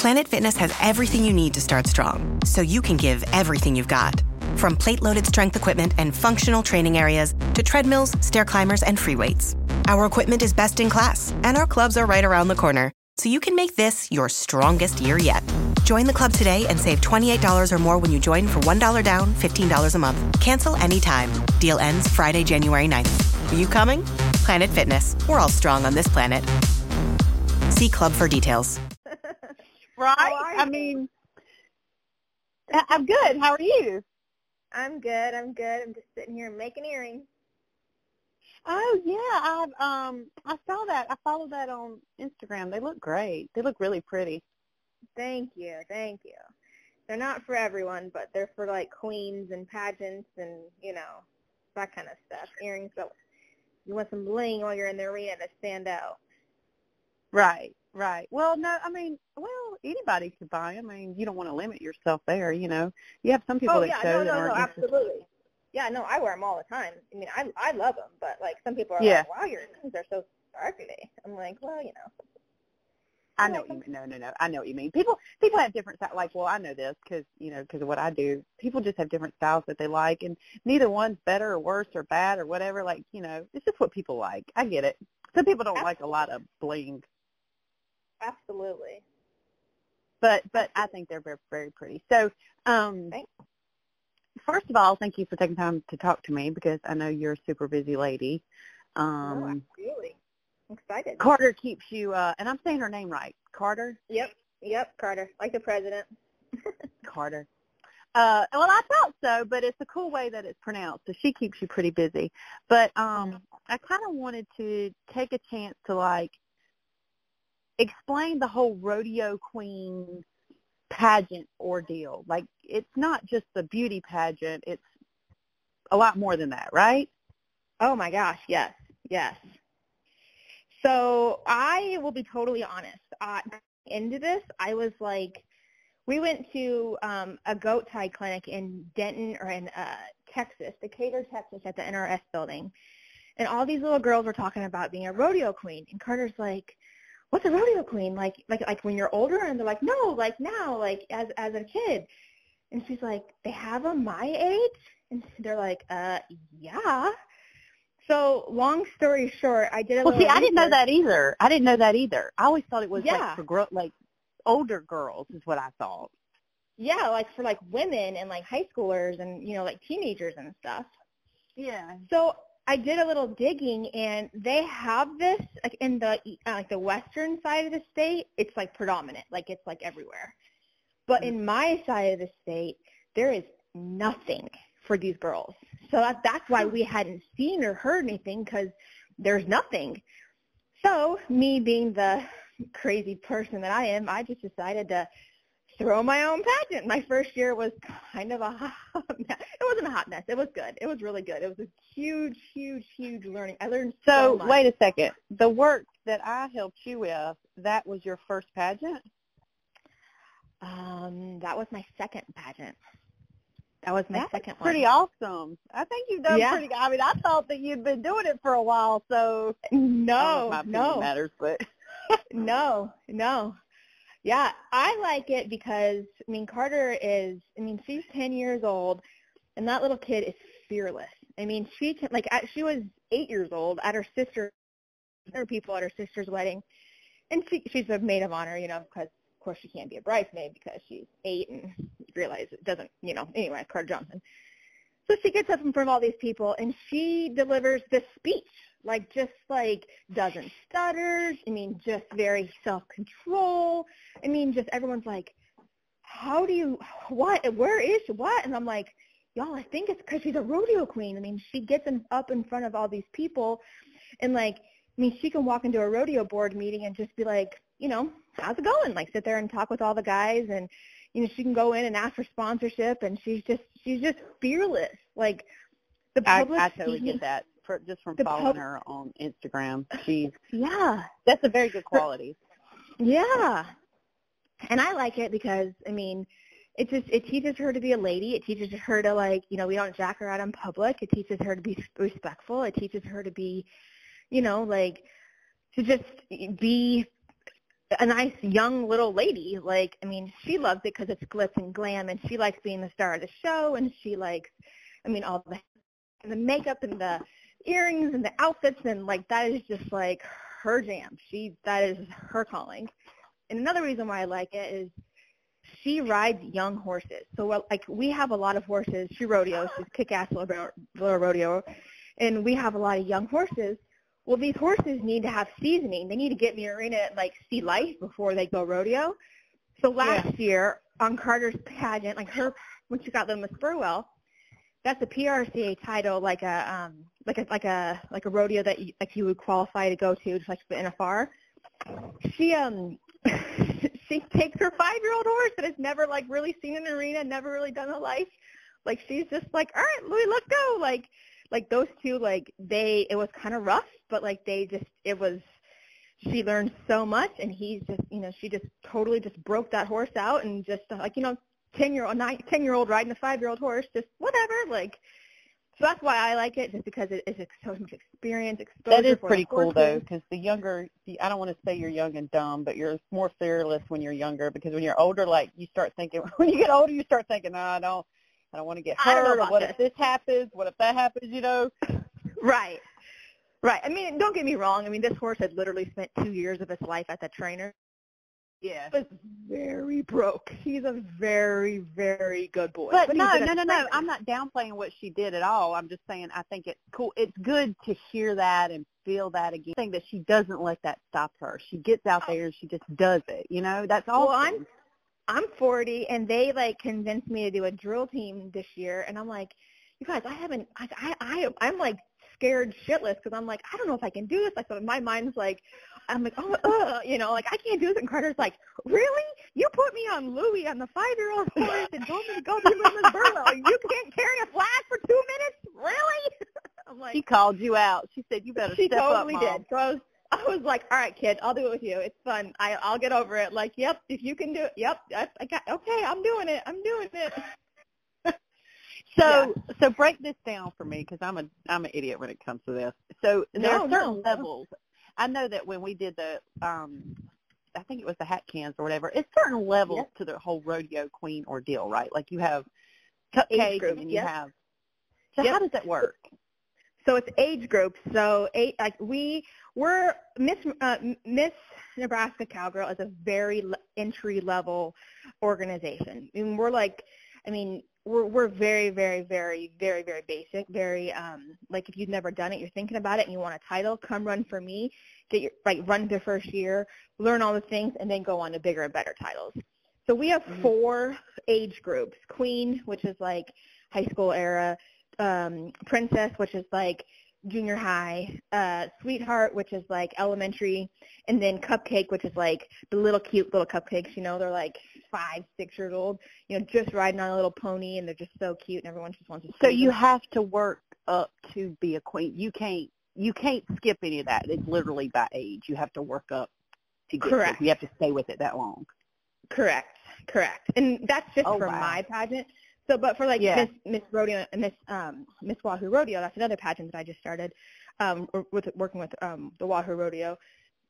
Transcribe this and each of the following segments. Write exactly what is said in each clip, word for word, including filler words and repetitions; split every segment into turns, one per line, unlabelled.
Planet Fitness has everything you need to start strong, so you can give everything you've got. From plate-loaded strength equipment and functional training areas to treadmills, stair climbers, and free weights. Our equipment is best in class, and our clubs are right around the corner, so you can make this your strongest year yet. Join the club today and save twenty-eight dollars or more when you join for one dollar down, fifteen dollars a month. Cancel anytime. Deal ends Friday, January ninth. Are you coming? Planet Fitness. We're all strong on this planet. See club for details.
Right? I mean, I- I'm good. How are you?
I'm good. I'm good. I'm just sitting here making earrings.
Oh yeah, I've um I saw that. I followed that on Instagram. They look great. They look really pretty.
Thank you. Thank you. They're not for everyone, but they're for like queens and pageants and, you know, that kind of stuff. Earrings, but you want some bling while you're in the arena to stand out.
Right, right. Well, no, I mean, well, anybody could buy them. I mean, you don't want to limit yourself there, you know. You have some people
oh,
that
yeah,
show
no,
that
no,
aren't
no,
interested.
absolutely. Yeah, no, I wear them all the time. I mean, I I love them, but like some people are
Yeah.
like, wow, your earrings are so sparkly. I'm like, well, you know.
I know what you mean. No, no, no. I know what you mean. People, people have different styles. Like, well, I know this because you know, because of what I do. People just have different styles that they like, and neither one's better or worse or bad or whatever. Like, you know, it's just what people like. I get it. Some people don't
Absolutely.
like a lot of bling,
Absolutely.
but but I think they're very very pretty. So, um,
Thanks.
first of all, thank you for taking time to talk to me because I know you're a super busy lady.
No,
Um,
absolutely. I'm excited.
Carter keeps you, uh, and I'm saying her name right. Carter.
Yep. Yep, Carter, like the president.
Carter. Uh, well, I thought so, but it's a cool way that it's pronounced. So she keeps you pretty busy. But um, I kind of wanted to take a chance to like explain the whole rodeo queen pageant ordeal. Like, it's not just the beauty pageant; it's a lot more than that, right?
Oh my gosh, yes, yes. So I will be totally honest. Uh, into this, I was like, we went to um, a goat tie clinic in Denton or in uh, Texas, Decatur, Texas, at the N R S building, and all these little girls were talking about being a rodeo queen. And Carter's like, "What's a rodeo queen? Like, like, like when you're older?" And they're like, "No, like now, like as as a kid." And she's like, "They have them my age?" And they're like, "Uh, yeah." So long story short, I did a
Well,
little
see, I didn't know
research.
that either. I didn't know that either. I always thought it was
Yeah.
like for gro- like older girls is what I thought.
Yeah, like for like women and like high schoolers and, you know, like teenagers and stuff.
Yeah.
So I did a little digging, and they have this like in the uh, like the western side of the state. It's like predominant, like it's like everywhere. But
Mm-hmm.
in my side of the state, there is nothing for these girls. So that, that's why we hadn't seen or heard anything, because there's nothing. So me being the crazy person that I am, I just decided to throw my own pageant. My first year was kind of a hot mess. It wasn't a hot mess. It was good. It was really good. It was a huge, huge, huge learning. I learned so,
So,
much.
wait a second. The work that I helped you with, that was your first pageant?
Um, that was my second pageant. That was my
That's
second
pretty
one.
awesome. I think you've done
Yeah.
pretty good. I mean, I thought that you'd been doing it for a while, so I don't know
No,
if my opinion
no,
matters, but
no, no. Yeah, I like it because, I mean, Carter is, I mean, she's ten years old, and that little kid is fearless. I mean, she can, like, at, she was eight years old at her sister, her people at her sister's wedding, and she she's a maid of honor, you know, because, of course, she can't be a bridesmaid because she's eight and you realize it doesn't, you know, anyway, Carter Johnson. So she gets up in front of all these people, and she delivers this speech, like just like doesn't stutter. I mean, just very self-control. I mean, just everyone's like, how do you, what, where is she, what? And I'm like, y'all, I think it's because she's a rodeo queen. I mean, she gets in, up in front of all these people, and like, I mean, she can walk into a rodeo board meeting and just be like, you know, how's it going? Like sit there and talk with all the guys, and you know, she can go in and ask for sponsorship, and she's just she's just fearless. Like the
I,
public
I totally
speaking,
get that for, just from
the
following
pub-
her on Instagram. She's
yeah,
that's a very good quality.
yeah, and I like it because I mean, it just it teaches her to be a lady. It teaches her to like, you know, we don't jack her out in public. It teaches her to be respectful. It teaches her to be, you know, like to just be a nice young little lady. Like, I mean, she loves it because it's glitz and glam, and she likes being the star of the show, and she likes, I mean, all the, and the makeup and the earrings and the outfits, and, like, that is just, like, her jam. She, that is her calling. And another reason why I like it is she rides young horses. So, well, like, we have a lot of horses. She rodeos. She's kick-ass little, little rodeo. And we have a lot of young horses. Well, these horses need to have seasoning. They need to get in the arena and, like, see life before they go rodeo. So last yeah. year on Carter's pageant, like her, when she got Little Miss Burwell, that's a P R C A title, like a um, like a like a like a rodeo that you, like you would qualify to go to, just like the N F R. She um she takes her five-year-old horse that has never like really seen an arena, never really done a life. Like she's just like, all right, Louie, let's go. Like like those two, like they, it was kind of rough, but like they just, it was, she learned so much, and he's just, you know, she just totally just broke that horse out, and just like, you know, ten-year-old, nine, ten-year-old riding a five-year-old horse, just whatever, like. So that's why I like it, just because it is so much experience, exposure.
That is pretty cool, though, because the younger, I don't want to say you're young and dumb, but you're more fearless when you're younger, because when you're older, like, you start thinking, when you get older, you start thinking, no, I don't, I don't want to get hurt, or what if this happens, what if that happens, you know?
Right. Right. I mean, don't get me wrong. I mean, this horse had literally spent two years of his life at that trainer.
Yeah.
He was very broke. He's a very, very good boy.
But, but no, no, no, no. I'm not downplaying what she did at all. I'm just saying I think it's cool. It's good to hear that and feel that again. I think that she doesn't let that stop her. She gets out there and she just does it. You know, that's all.
Well, I'm, I'm forty, and they, like, convinced me to do a drill team this year. And I'm like, you guys, I haven't, I, I, I I'm, like, scared shitless because I'm like, I don't know if I can do this. Like, so my mind's like, I'm like, oh, uh, you know, like, I can't do this. And Carter's like, really? You put me on Louie on the five-year-old horse and told me to go to Little Miss Burwell. You can't carry a flag for two minutes? Really? I'm like,
she called you out. She said, you better
she
step
totally
up, Mom.
did. So I was, I was like, all right, kid, I'll do it with you. It's fun. I, I'll get over it. Like, yep, if you can do it, yep, I, I got, okay, I'm doing it. I'm doing it.
So,
yeah.
so break this down for me, because I'm a, I'm an idiot when it comes to this. So there
no,
are certain
no,
levels.
No.
I know that when we did the, um, I think it was the hat cans or whatever, it's certain levels
yep.
to the whole rodeo queen ordeal, right? Like you have cupcakes
groups,
and you
yep.
have. So
yep.
how does that work?
So it's age groups. So eight, like we, we're Miss uh, Miss Nebraska Cowgirl is a very entry level organization. I mean, we're like, I mean, we're we're very, very, very, very, very basic. Very um, like if you've never done it, you're thinking about it, and you want a title, come run for me. Get your like run the first year, learn all the things, and then go on to bigger and better titles. So we have mm-hmm. four age groups: Queen, which is like high school era. Um, Princess, which is like junior high, uh, Sweetheart, which is like elementary, and then Cupcake, which is like the little cute little cupcakes, you know, they're like five, six years old, you know, just riding on a little pony, and they're just so cute, and everyone just wants to see
So you
them.
have to work up to be a queen. You can't, you can't skip any of that. It's literally by age. You have to work up to get
Correct.
to it. You have to stay with it that long.
Correct. Correct. And that's just
oh,
for
wow.
my pageant. So, but for like
yeah.
Miss Miss Rodeo and Miss um, Miss Wahoo Rodeo, that's another pageant that I just started um, with working with um, the Wahoo Rodeo.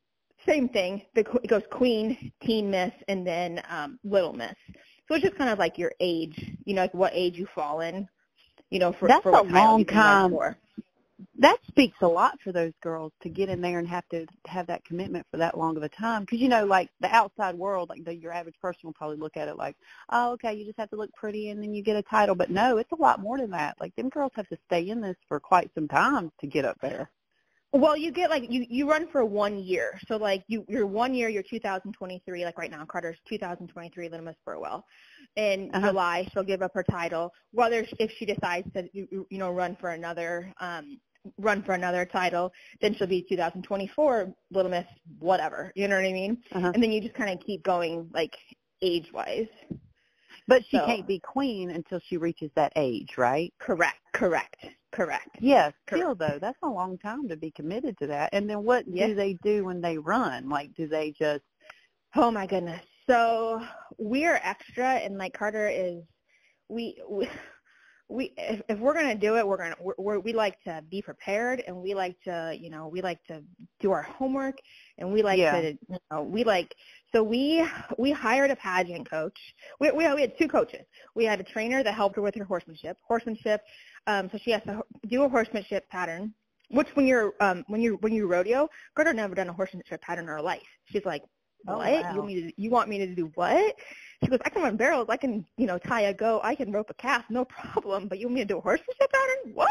Same thing. The, it goes Queen, Teen Miss, and then um, Little Miss. So it's just kind of like your age, you know, like what age you fall in, you know, for
that's
for what
a long time.
For.
That speaks a lot for those girls to get in there and have to have that commitment for that long of a time. Because, you know, like the outside world, like the, your average person will probably look at it like, oh, okay, you just have to look pretty and then you get a title. But no, it's a lot more than that. Like them girls have to stay in this for quite some time to get up there.
Well, you get like you, you run for one year. So like you you're one year, you're two thousand twenty-three, like right now, Carter's two thousand twenty-three, Little Miss Burwell. In uh-huh. July, she'll give up her title. Whether if she decides to you, you know run for another um run for another title, then she'll be two thousand twenty-four Little Miss whatever. You know what I mean?
Uh-huh.
And then you just kind of keep going like age wise.
But she
so.
can't be queen until she reaches that age, right?
Correct. Correct. Correct.
Yes. Still, though, that's a long time to be committed to that. And then what yes. do they do when they run? Like, do they just?
Oh my goodness. So we are extra, and like Carter is, we we, we if, if we're gonna do it, we're gonna we're, we're, we like to be prepared, and we like to you know we like to do our homework, and we like
yeah.
to you know we like so we we hired a pageant coach. We we we had two coaches. We had a trainer that helped her with her horsemanship. Horsemanship, um, so she has to do a horsemanship pattern. Which when you're um when you when you rodeo, Gerda never done a horsemanship pattern in her life. She's like, what?
Oh, wow.
You want me to you want me to do what? She goes, I can run barrels, I can, you know, tie a goat, I can rope a calf, no problem. But you want me to do a horsemanship pattern? What?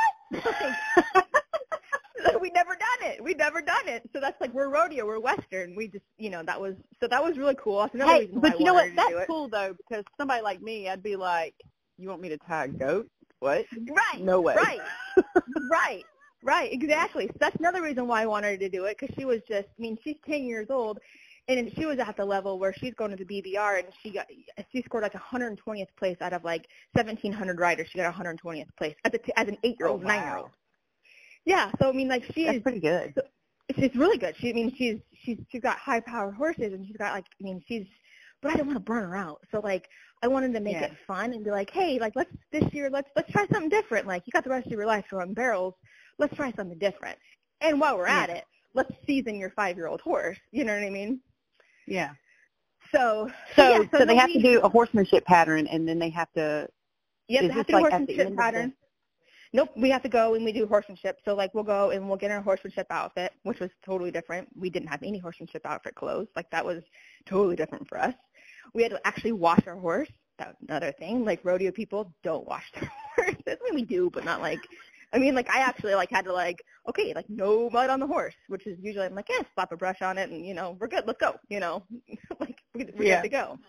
Like, we never done it. We never done it. So that's like we're rodeo, we're Western. We just, you know, that was so that was really cool. That's another
Hey,
reason why
but
I
you know what?
wanted to
That's
do it.
cool though, because somebody like me, I'd be like, you want me to tie a goat? What?
Right.
No way.
Right. Right. Right. Exactly. So that's another reason why I wanted to do it, because she was just, I mean, she's ten years old. And she was at the level where she's going to the B B R, and she got she scored like one hundred twentieth place out of like seventeen hundred riders. She got one hundred twentieth place as a as an eight-year-old,
oh, wow.
nine-year-old. Yeah, so I mean, like she
That's
is
pretty good.
So, she's really good. She I mean, she's she's she's got high-powered horses, and she's got like I mean, she's. But I didn't want to burn her out, so like I wanted to make
yeah.
it fun and be like, hey, like let's this year let's let's try something different. Like you got the rest of your life to run barrels, let's try something different. And while we're
yeah.
at it, let's season your five-year-old horse. You know what I mean?
Yeah.
So,
so,
yeah, so,
so they
no,
have
we,
to do a horsemanship pattern, and then they have to.
Yep,
is
they have
this
to do
like at the
horsemanship
end of
pattern.
the...
Nope, we have to go and we do horsemanship. So, like, we'll go and we'll get in our horsemanship outfit, which was totally different. We didn't have any horsemanship outfit clothes. Like, that was totally different for us. We had to actually wash our horse. That was another thing. Like, rodeo people don't wash their horses. I mean, we do, but not like. I mean, like, I actually, like, had to, like, okay, like, no mud on the horse, which is usually, I'm like, yeah, slap a brush on it, and, you know, we're good, let's go, you know. Like, we, we
yeah.
have to go.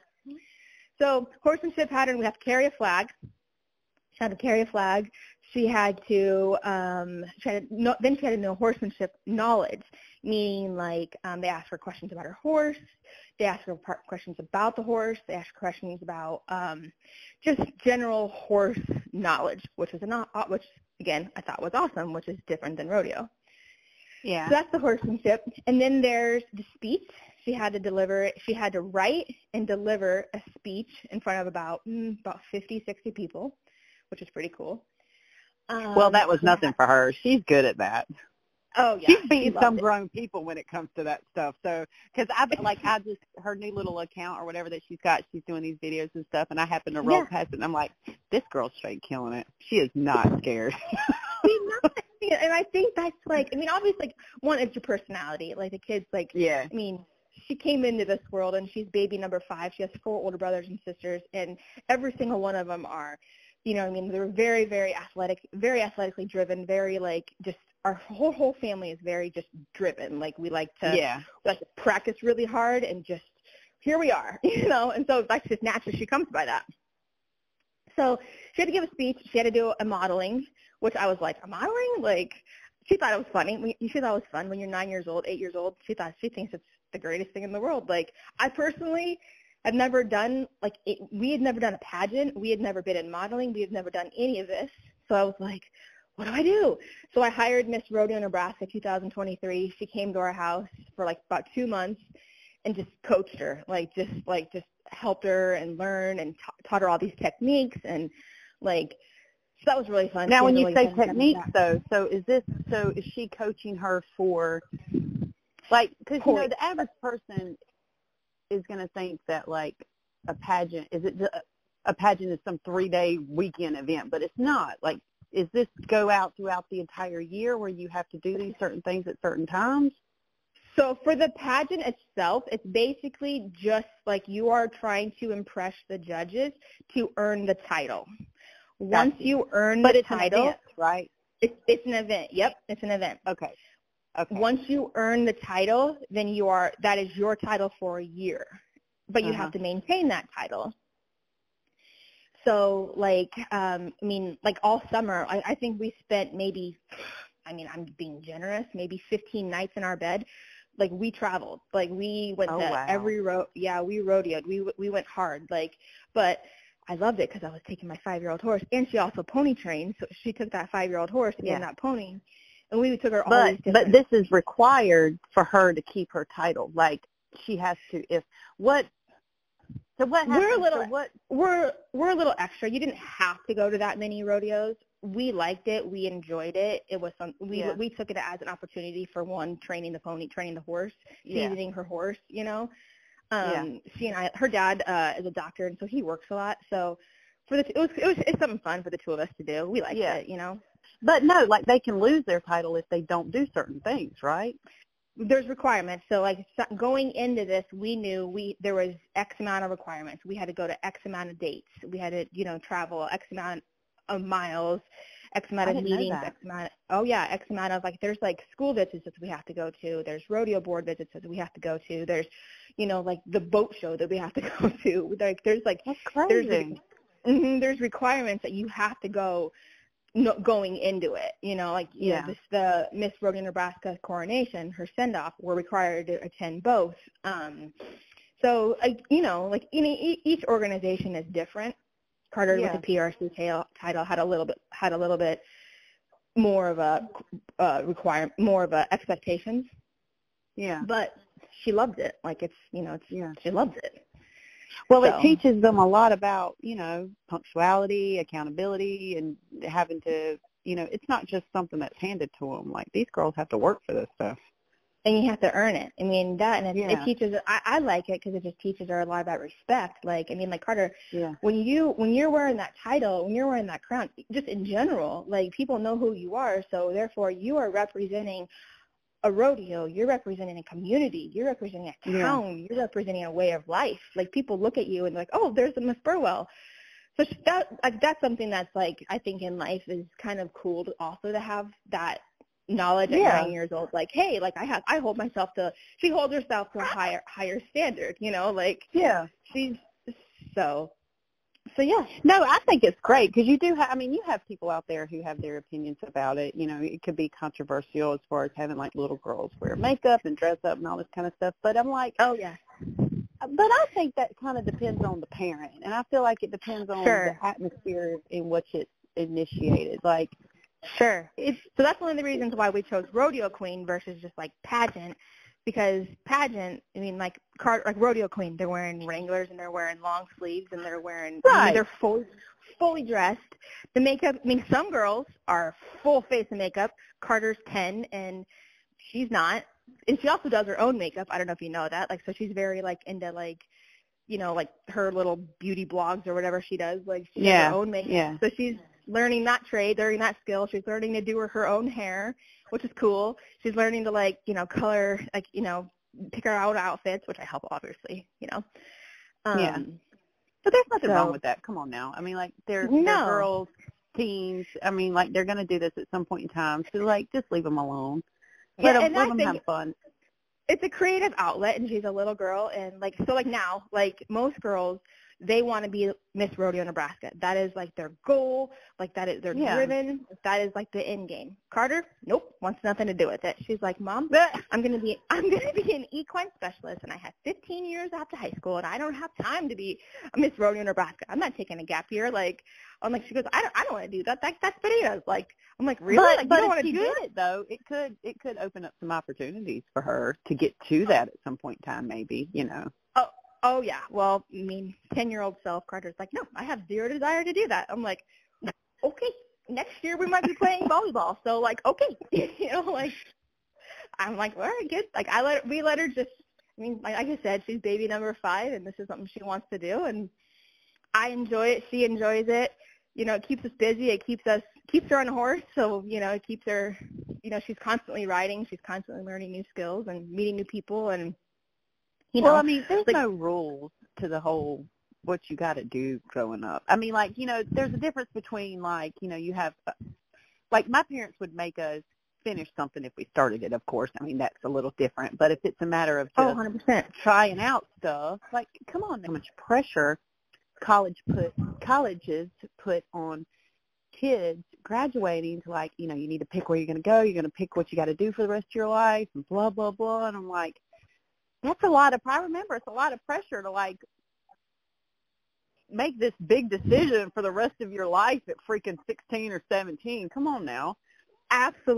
So, horsemanship pattern, we have to carry a flag. She had to carry a flag. She had to, um, she had to know, then she had to know horsemanship knowledge, meaning, like, um, they asked her questions about her horse. They asked her questions about the horse. They asked her questions about um, just general horse knowledge, which was an, which again I thought was awesome, which is different than rodeo.
Yeah.
So that's the horsemanship, and then there's the speech. She had to deliver. She had to write and deliver a speech in front of about mm, about fifty, sixty people, which is pretty cool. Um,
well, that was nothing for her. She's good at that.
Oh yeah,
she's beating
she
some
it.
grown people when it comes to that stuff. So, because I like I just her new little account or whatever that she's got, she's doing these videos and stuff, and I happen to roll yeah. past it, and I'm like, this girl's straight killing it. She is not scared.
She's not, and I think that's like, I mean, obviously, like one is your personality. Like the kids, like,
yeah.
I mean, she came into this world, and she's baby number five. She has four older brothers and sisters, and every single one of them are. You know, I mean, they're very, very athletic, very athletically driven, very like just our whole whole family is very just driven. Like we like to,
yeah,
we like to practice really hard and just here we are, you know. And so that's just naturally she comes by that. So she had to give a speech. She had to do a modeling, which I was like, a modeling? Like she thought it was funny. She thought it was fun when you're nine years old, eight years old. She thought she thinks it's the greatest thing in the world. Like I personally. I've never done, like, it, we had never done a pageant. We had never been in modeling. We had never done any of this. So I was like, what do I do? So I hired Miss Rodeo Nebraska two thousand twenty-three. She came to our house for, like, about two months and just coached her, like, just, like, just helped her and learn and ta- taught her all these techniques. And, like, so that was really fun.
Now, when you
really
say techniques, though, so is this, so is she coaching her for, like, because, you know, the average person is going to think that, like, a pageant, is it a pageant is some three-day weekend event, but it's not. Like, is this go out throughout the entire year where you have to do these certain things at certain times?
So for the pageant itself, it's basically just like you are trying to impress the judges to earn the title. Once
gotcha.
you earn
but
the
it's
title,
an event, right?
It's, it's an event. Yep, it's an event.
Okay. Okay.
Once you earn the title, then you are that is your title for a year, but you uh-huh. have to maintain that title. So, like, um, I mean, like all summer, I, I think we spent maybe, I mean, I'm being generous, maybe fifteen nights in our bed. Like we traveled, like we went
oh,
to
wow.
every road. Yeah, we rodeoed. We we went hard. Like, but I loved it because I was taking my five-year-old horse, and she also pony trained. So she took that five-year-old horse and
yeah.
that pony. And we took her all
but,
these different...
But this is required for her to keep her title. Like, she has to, if, what, So what happened?
We're a little,
so what?
we're we're a little extra. You didn't have to go to that many rodeos. We liked it. We enjoyed it. It was some. We
Yeah.
we took it as an opportunity for one, training the pony, training the horse,
Yeah.
seasoning her horse. You know, um,
Yeah.
she and I. Her dad uh, is a doctor, and so he works a lot. So for the it was it was it's something fun for the two of us to do. We liked
Yeah.
it. You know.
But no, like they can lose their title if they don't do certain things, right?
There's requirements. So like so- going into this, we knew we there was X amount of requirements. We had to go to X amount of dates. We had to, you know, travel X amount of miles, X amount
I
of
didn't know
meetings,
that.
X amount. Oh yeah, X amount of like there's like school visits that we have to go to. There's rodeo board visits that we have to go to. There's, you know, like the boat show that we have to go to. Like there's like
That's
there's
crazy.
mm there's requirements that you have to go no, going into it, you know, like you
Yeah.
know, this the Miss Rodeo Nebraska coronation, her send off, we're required to attend both. Um, so like you know, like you know, e- each organization is different. Carter
Yeah.
with the P R C tail, title had a little bit had a little bit more of a uh, require more of a expectations,
Yeah.
but she loved it. Like it's you know, it's
Yeah.
she loves it.
Well,
So-
it teaches them a lot about, you know, punctuality, accountability, and having to, you know, it's not just something that's handed to them. Like, these girls have to work for this stuff.
And you have to earn it. I mean, that, and it,
Yeah.
it teaches, I, I like it because it just teaches her a lot about respect. Like, I mean, like Carter,
Yeah.
when you, when you're wearing that title, when you're wearing that crown, just in general, like people know who you are. So therefore you are representing a rodeo, you're representing a community, you're representing a
Yeah.
town, you're representing a way of life. Like people look at you and they're like, oh, there's a Miss Burwell. So sh- that, like, that's something that's like, I think in life is kind of cool to also to have that knowledge at
Yeah.
nine years old. Like, hey, like I have, I hold myself to, she holds herself to a higher, higher standard, you know, like
Yeah.
she's, so, so yeah.
No, I think it's great because you do have, I mean, you have people out there who have their opinions about it. You know, it could be controversial as far as having, like, little girls wear makeup and dress up and all this kind of stuff. But I'm like,
Oh yeah.
but I think that kind of depends on the parent. And I feel like it depends on
Sure.
the atmosphere in which it's initiated. Like,
Sure. It's, so that's one of the reasons why we chose rodeo queen versus just like pageant, because pageant, I mean, like car, like rodeo queen, they're wearing Wranglers and they're wearing long sleeves and they're wearing, I mean,
Right.
they're fully, fully dressed. The makeup, I mean, some girls are full face of makeup. Carter's ten and she's not. And she also does her own makeup. I don't know if you know that. Like, so she's very like into like, you know, like her little beauty blogs or whatever she does. Like she does
Yeah,
her own makeup.
yeah.
So she's learning that trade, learning that skill. She's learning to do her, her own hair, which is cool. She's learning to like, you know, color, like, you know, pick her out outfits, which I help obviously, you know. Um,
Yeah. But there's nothing
So-
wrong with that. Come on now. I mean, like, they're,
No.
they're girls, teens. I mean, like, they're going to do this at some point in time. So, like, just leave them alone. Let
Yeah,
them,
and
let
I
them
think
have fun.
it's a creative outlet, and she's a little girl, and like so like now, like most girls, they want to be Miss Rodeo Nebraska. That is like their goal. Like that is they're
Yeah.
driven. That is like the end game. Carter, nope, wants nothing to do with it. She's like, Mom,
But,
I'm gonna be I'm gonna be an equine specialist, and I have fifteen years after high school, and I don't have time to be a Miss Rodeo Nebraska. I'm not taking a gap year. Like I'm like she goes, I don't I don't want to do that. That that's bananas. Like I'm like really
but,
like
but
you don't
if
want to
she
do
did
it.
it, though, it could, it could open up some opportunities for her to get to that at some point in time, maybe, you know.
Oh, oh yeah. Well, I mean, ten-year-old self, Carter's like, no, I have zero desire to do that. I'm like, okay, next year we might be playing volleyball. So like, okay, you know, like, I'm like, all right, good. Like I let we let her just. I mean, like, like I said, she's baby number five, and this is something she wants to do, and I enjoy it. She enjoys it. You know, it keeps us busy. It keeps us keeps her on a horse, so you know, it keeps her. You know, she's constantly riding. She's constantly learning new skills and meeting new people, and you know,
Well, I mean, there's
like-
no rules to the whole what you got to do growing up. I mean, like, you know, there's a difference between, like, you know, you have, uh, like, my parents would make us finish something if we started it, of course. I mean, that's a little different. But if it's a matter of
oh,
just
one hundred percent.
trying out stuff, like, come on, how much pressure college put colleges put on kids graduating to, like, you know, you need to pick where you're going to go, you're going to pick what you got to do for the rest of your life, and blah, blah, blah. And I'm like, that's a lot of, I remember it's a lot of pressure to, like, make this big decision for the rest of your life at freaking sixteen or seventeen. Come on now.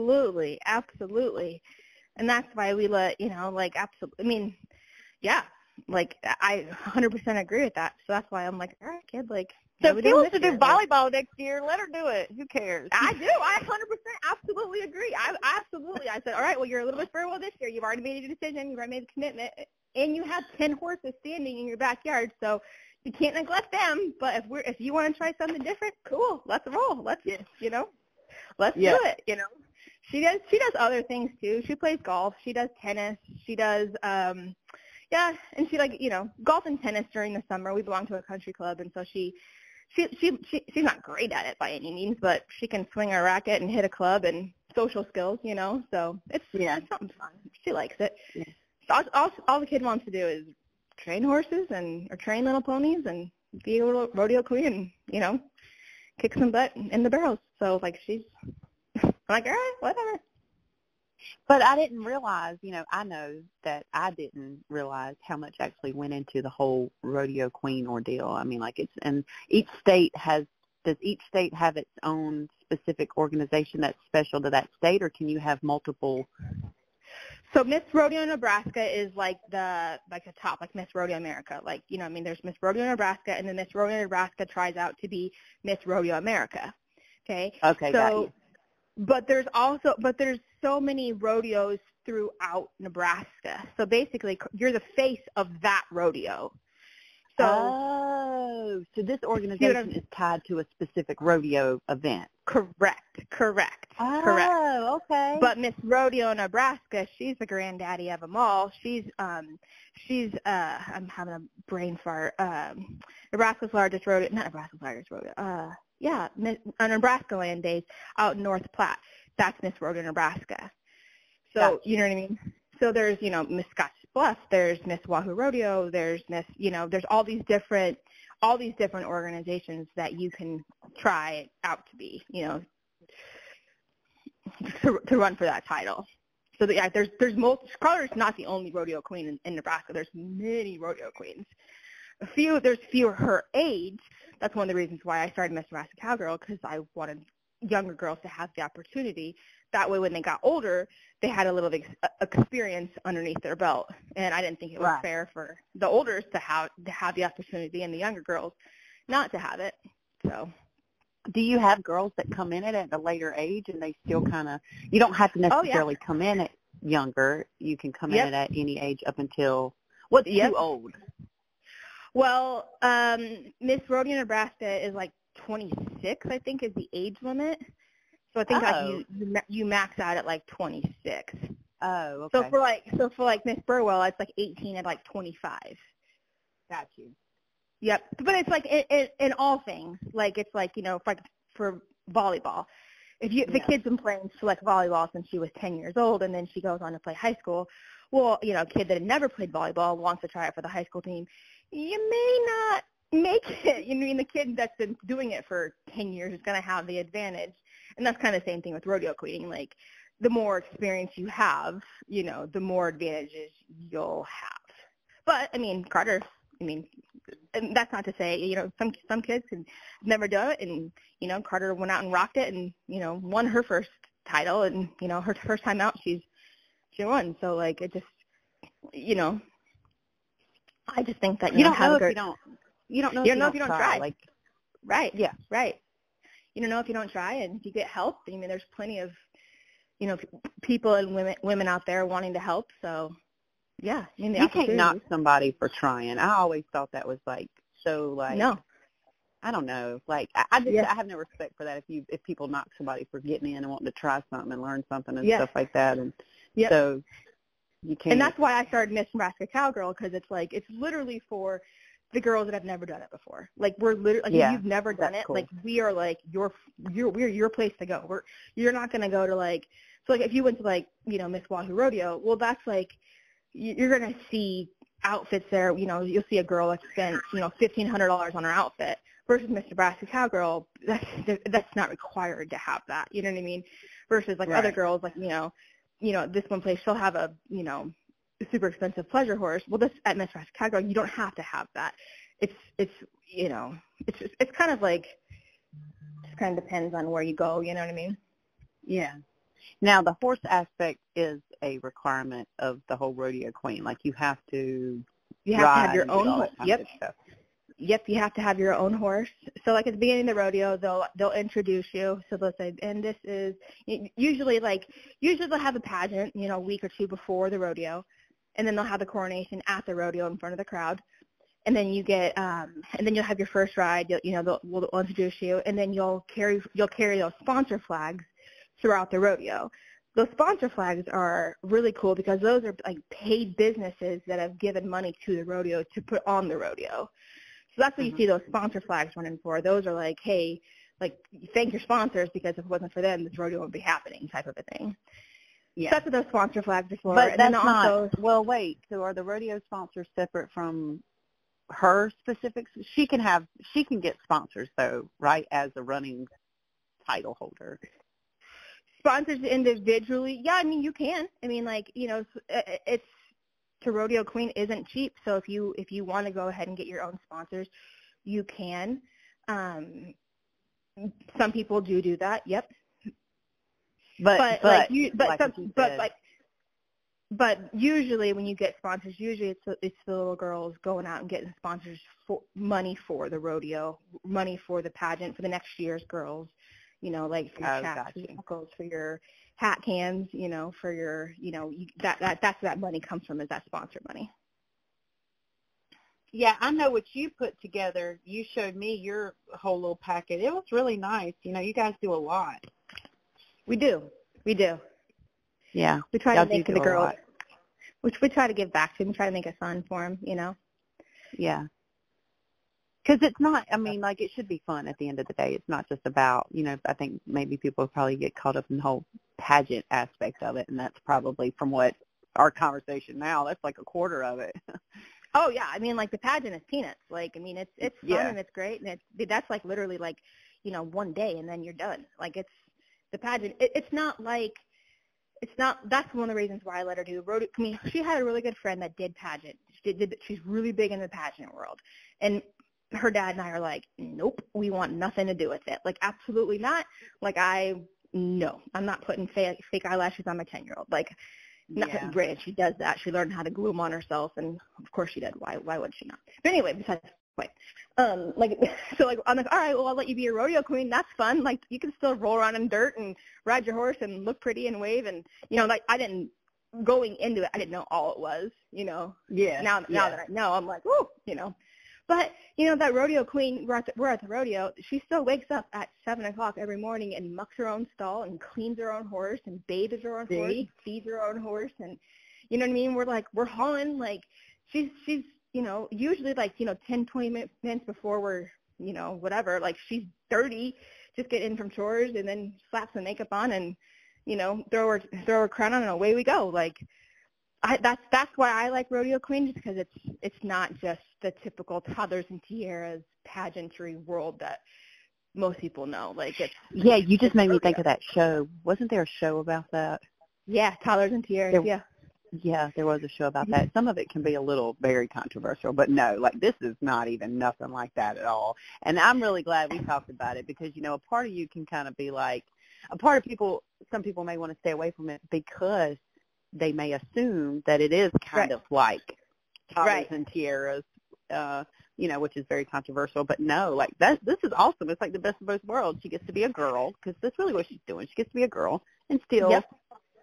Absolutely, absolutely. And that's why we let, you know, like, absolutely, I mean, yeah, like I one hundred percent agree with that. So that's why I'm like, all right, kid, like.
So if she wants to do volleyball next year, let her do it. Who cares?
I do. I one hundred percent absolutely agree. I absolutely. I said, all right, well, you're a little bit farewell this year. You've already made a decision. You've already made a commitment. And you have ten horses standing in your backyard, so you can't neglect them. But if we're if you want to try something different, cool. Let's roll. Let's, yeah. you know, let's yeah. do it, you know. She does She does other things, too. She plays golf. She does tennis. She does, um, yeah, and she, like, you know, golf and tennis during the summer. We belong to a country club, and so she – She, she she she's not great at it by any means, but she can swing a racket and hit a club and social skills, you know. So it's yeah, it's something fun. She likes it. Yeah. So all, all all the kid wants to do is train horses and or train little ponies and be a little rodeo queen and you know kick some butt in the barrels. So like she's I'm like all right, whatever.
But I didn't realize, you know, I know that I didn't realize how much actually went into the whole rodeo queen ordeal. I mean, like it's, and each state has, does each state have its own specific organization that's special to that state, or can you have multiple?
So Miss Rodeo Nebraska is like the, like the top, like Miss Rodeo America. Like, you know, I mean, there's Miss Rodeo Nebraska, and then Miss Rodeo Nebraska tries out to be Miss Rodeo America. Okay?
Okay,
so,
got you.
But there's also, but there's so many rodeos throughout Nebraska. So basically, you're the face of that rodeo. So,
oh, so this organization is tied to a specific rodeo event.
Correct, correct,
oh,
correct.
Oh, okay.
But Miss Rodeo Nebraska, she's the granddaddy of them all. She's, um, she's, uh, I'm having a brain fart. Um, Nebraska's largest rodeo, not Nebraska's largest rodeo. Uh, yeah, on Nebraska Land Days out in North Platte. That's Miss Rodeo Nebraska. So gotcha. You know what I mean. So there's, you know, Miss Scotch Bluff. There's Miss Wahoo Rodeo. There's Miss, you know, there's all these different, all these different organizations that you can try out to be, you know, to, to run for that title. So that, yeah, there's there's most. Carter's not the only rodeo queen in, in Nebraska. There's many rodeo queens. A few, there's few her age. That's one of the reasons why I started Miss Nebraska Cowgirl, because I wanted younger girls to have the opportunity. That way, when they got older, they had a little ex- experience underneath their belt. And I didn't think it was
right.
fair for the olders to have to have the opportunity and the younger girls not to have it. So,
do you have girls that come in it at a later age and they still kind of? You don't have to necessarily
oh, yeah.
come in at younger. You can come
yep.
in it at any age up until what's
yep.
too old?
Well, um, Miss Rodeo Nebraska is like twenty-six, I think, is the age limit. So I think
oh.
like you, you you max out at like twenty-six.
Oh, okay.
So for like so for like Miss Burwell, it's like eighteen at like twenty-five.
Got you.
Yep, but it's like in, in, in all things. Like it's like you know, for, like for volleyball, if you if
yeah.
the kid's been playing select volleyball since she was ten years old, and then she goes on to play high school, well, you know, a kid that had never played volleyball wants to try it for the high school team. You may not make it. You mean the kid that's been doing it for ten years is going to have the advantage. And that's kind of the same thing with rodeo queening. Like, the more experience you have, you know, the more advantages you'll have. But, I mean, Carter, I mean, and that's not to say, you know, some some kids can never do it. And, you know, Carter went out and rocked it and, you know, won her first title. And, you know, her first time out, she's she won. So, like, it just, you know, I just think that you,
you
know,
don't
have
know
a
if you don't. You don't know.
You
if
don't know
you
if you don't
try.
try.
Like,
right.
Yeah.
Right. You don't know if you don't try, and if you get help. I mean, there's plenty of, you know, people and women women out there wanting to help. So, yeah. I mean, the
you can't knock somebody for trying. I always thought that was like so like.
No.
I don't know. Like I, I just
yeah.
I have no respect for that. If you if people knock somebody for getting in and wanting to try something and learn something and
yeah.
stuff like that, and
yep.
so you can't.
And that's why I started Miss Nebraska Cowgirl, because it's like it's literally for the girls that have never done it before. Like we're literally, like,
yeah,
if you've never done it,
cool.
like we are like your, your, we're your place to go. We're, you're not going to go to like, so like if you went to like, you know, Miss Wahoo Rodeo, well, that's like, you're going to see outfits there. You know, you'll see a girl that spent, you know, fifteen hundred dollars on her outfit versus Miss Nebraska Cowgirl. That's, that's not required to have that. You know what I mean? Versus like right. other girls, like, you know, you know, this one place, she'll have a, you know, super expensive pleasure horse. Well, this at Miss Nebraska Cowgirl, you don't have to have that. It's it's you know it's just, it's kind of like it kind of depends on where you go. You know what I mean?
Yeah. Now the horse aspect is a requirement of the whole rodeo queen. Like you have to,
You have
ride
to have your
and do
own
all
horse.
that kind
Yep.
of stuff.
Yep, you have to have your own horse. So like at the beginning of the rodeo, they'll they'll introduce you. So they'll say, and this is usually like usually they'll have a pageant, you know, a week or two before the rodeo, and then they'll have the coronation at the rodeo in front of the crowd. And then you get, um, and then you'll have your first ride. You'll, you know, they'll, we'll, we'll introduce you, and then you'll carry you'll carry those sponsor flags throughout the rodeo. Those sponsor flags are really cool because those are like paid businesses that have given money to the rodeo to put on the rodeo. So that's what
Mm-hmm.
you see those sponsor flags running for. Those are like, hey, like thank your sponsors because if it wasn't for them, this rodeo wouldn't be happening, type of a thing.
Yeah.
So that's what those sponsor flags are for.
But
and
that's
then also,
not, well, wait, so are the rodeo sponsors separate from her specifics? She can have, she can get sponsors though, right, as a running title holder.
sponsors individually, yeah, I mean, you can. I mean, like, you know, it's, to Rodeo Queen isn't cheap. So if you, if you want to go ahead and get your own sponsors, you can. Um, some people do do that. Yep.
But,
But,
but
like you, but
like
some,
you
but
said,
like, but usually when you get sponsors, usually it's the, it's the little girls going out and getting sponsors for money for the rodeo, money for the pageant for the next year's girls. You know, like for your
Oh,
chaps, for
gotcha.
your buckles, for your hat cans. You know, for your, you know, you, that that that's where that money comes from, is that sponsor money.
yeah, I know what you put together. You showed me your whole little packet. It was really nice. You know, you guys do a lot.
We do, we do.
Yeah,
We try
y'all
to make
do
the
do a
girls,
lot.
which we try to give back to them. We try to make it fun for them. You know.
Yeah. Because it's not, I mean, like, it should be fun at the end of the day. It's not just about, you know, I think maybe people probably get caught up in the whole pageant aspect of it, and that's probably, from what our conversation now, that's like a quarter of it.
Oh yeah, I mean, like the pageant is peanuts. Like, I mean, it's it's fun
Yeah.
and it's great, and it's that's like literally like, you know, one day and then you're done. Like it's the pageant. It, it's not like it's not. That's one of the reasons why I let her do rodeo. I mean, she had a really good friend that did pageant. She did. She's really big in the pageant world, and her dad and I are like, nope, we want nothing to do with it. Like, absolutely not. Like, I no, I'm not putting fake fake eyelashes on my ten year old. Like. Not
Yeah.
granted, she does that. She learned how to glue them on herself, and of course she did. Why? Why would she not? But anyway, besides the point, um, like so, like I'm like, all right, well, I'll let you be a rodeo queen. That's fun. Like you can still roll around in dirt and ride your horse and look pretty and wave, and you know, like I didn't going into it, I didn't know all it was. You know,
Yeah.
now
yeah.
now that I know, I'm like, whoa, you know. But you know, that rodeo queen, we're at the, we're at the rodeo. She still wakes up at seven o'clock every morning and mucks her own stall and cleans her own horse and bathes her own
See?
horse and feeds her own horse, and you know what I mean. We're like we're hauling like she's she's you know usually like you know ten twenty minutes before we're you know whatever like she's dirty, just get in from chores and then slap some makeup on and you know throw her throw her crown on and away we go. Like I, that's that's why I like Rodeo Queen, just because it's it's not just the typical toddlers and tiaras pageantry world that most people know. Like it's
Yeah, you just
it's
made me
rodeo.
think of that show. Wasn't there a show about that?
Yeah, toddlers and tiaras.
There-
yeah,
Yeah, there was a show about that. Some of it can be a little very controversial, but no, like this is not even nothing like that at all. And I'm really glad we talked about it because, you know, a part of you can kind of be like, a part of people, some people may want to stay away from it because they may assume that it is kind
Right.
of like toddlers
Right.
and tiaras, uh, you know, which is very controversial. But no, like that, this is awesome. It's like the best of both worlds. She gets to be a girl because that's really what she's doing. She gets to be a girl and still
Yep.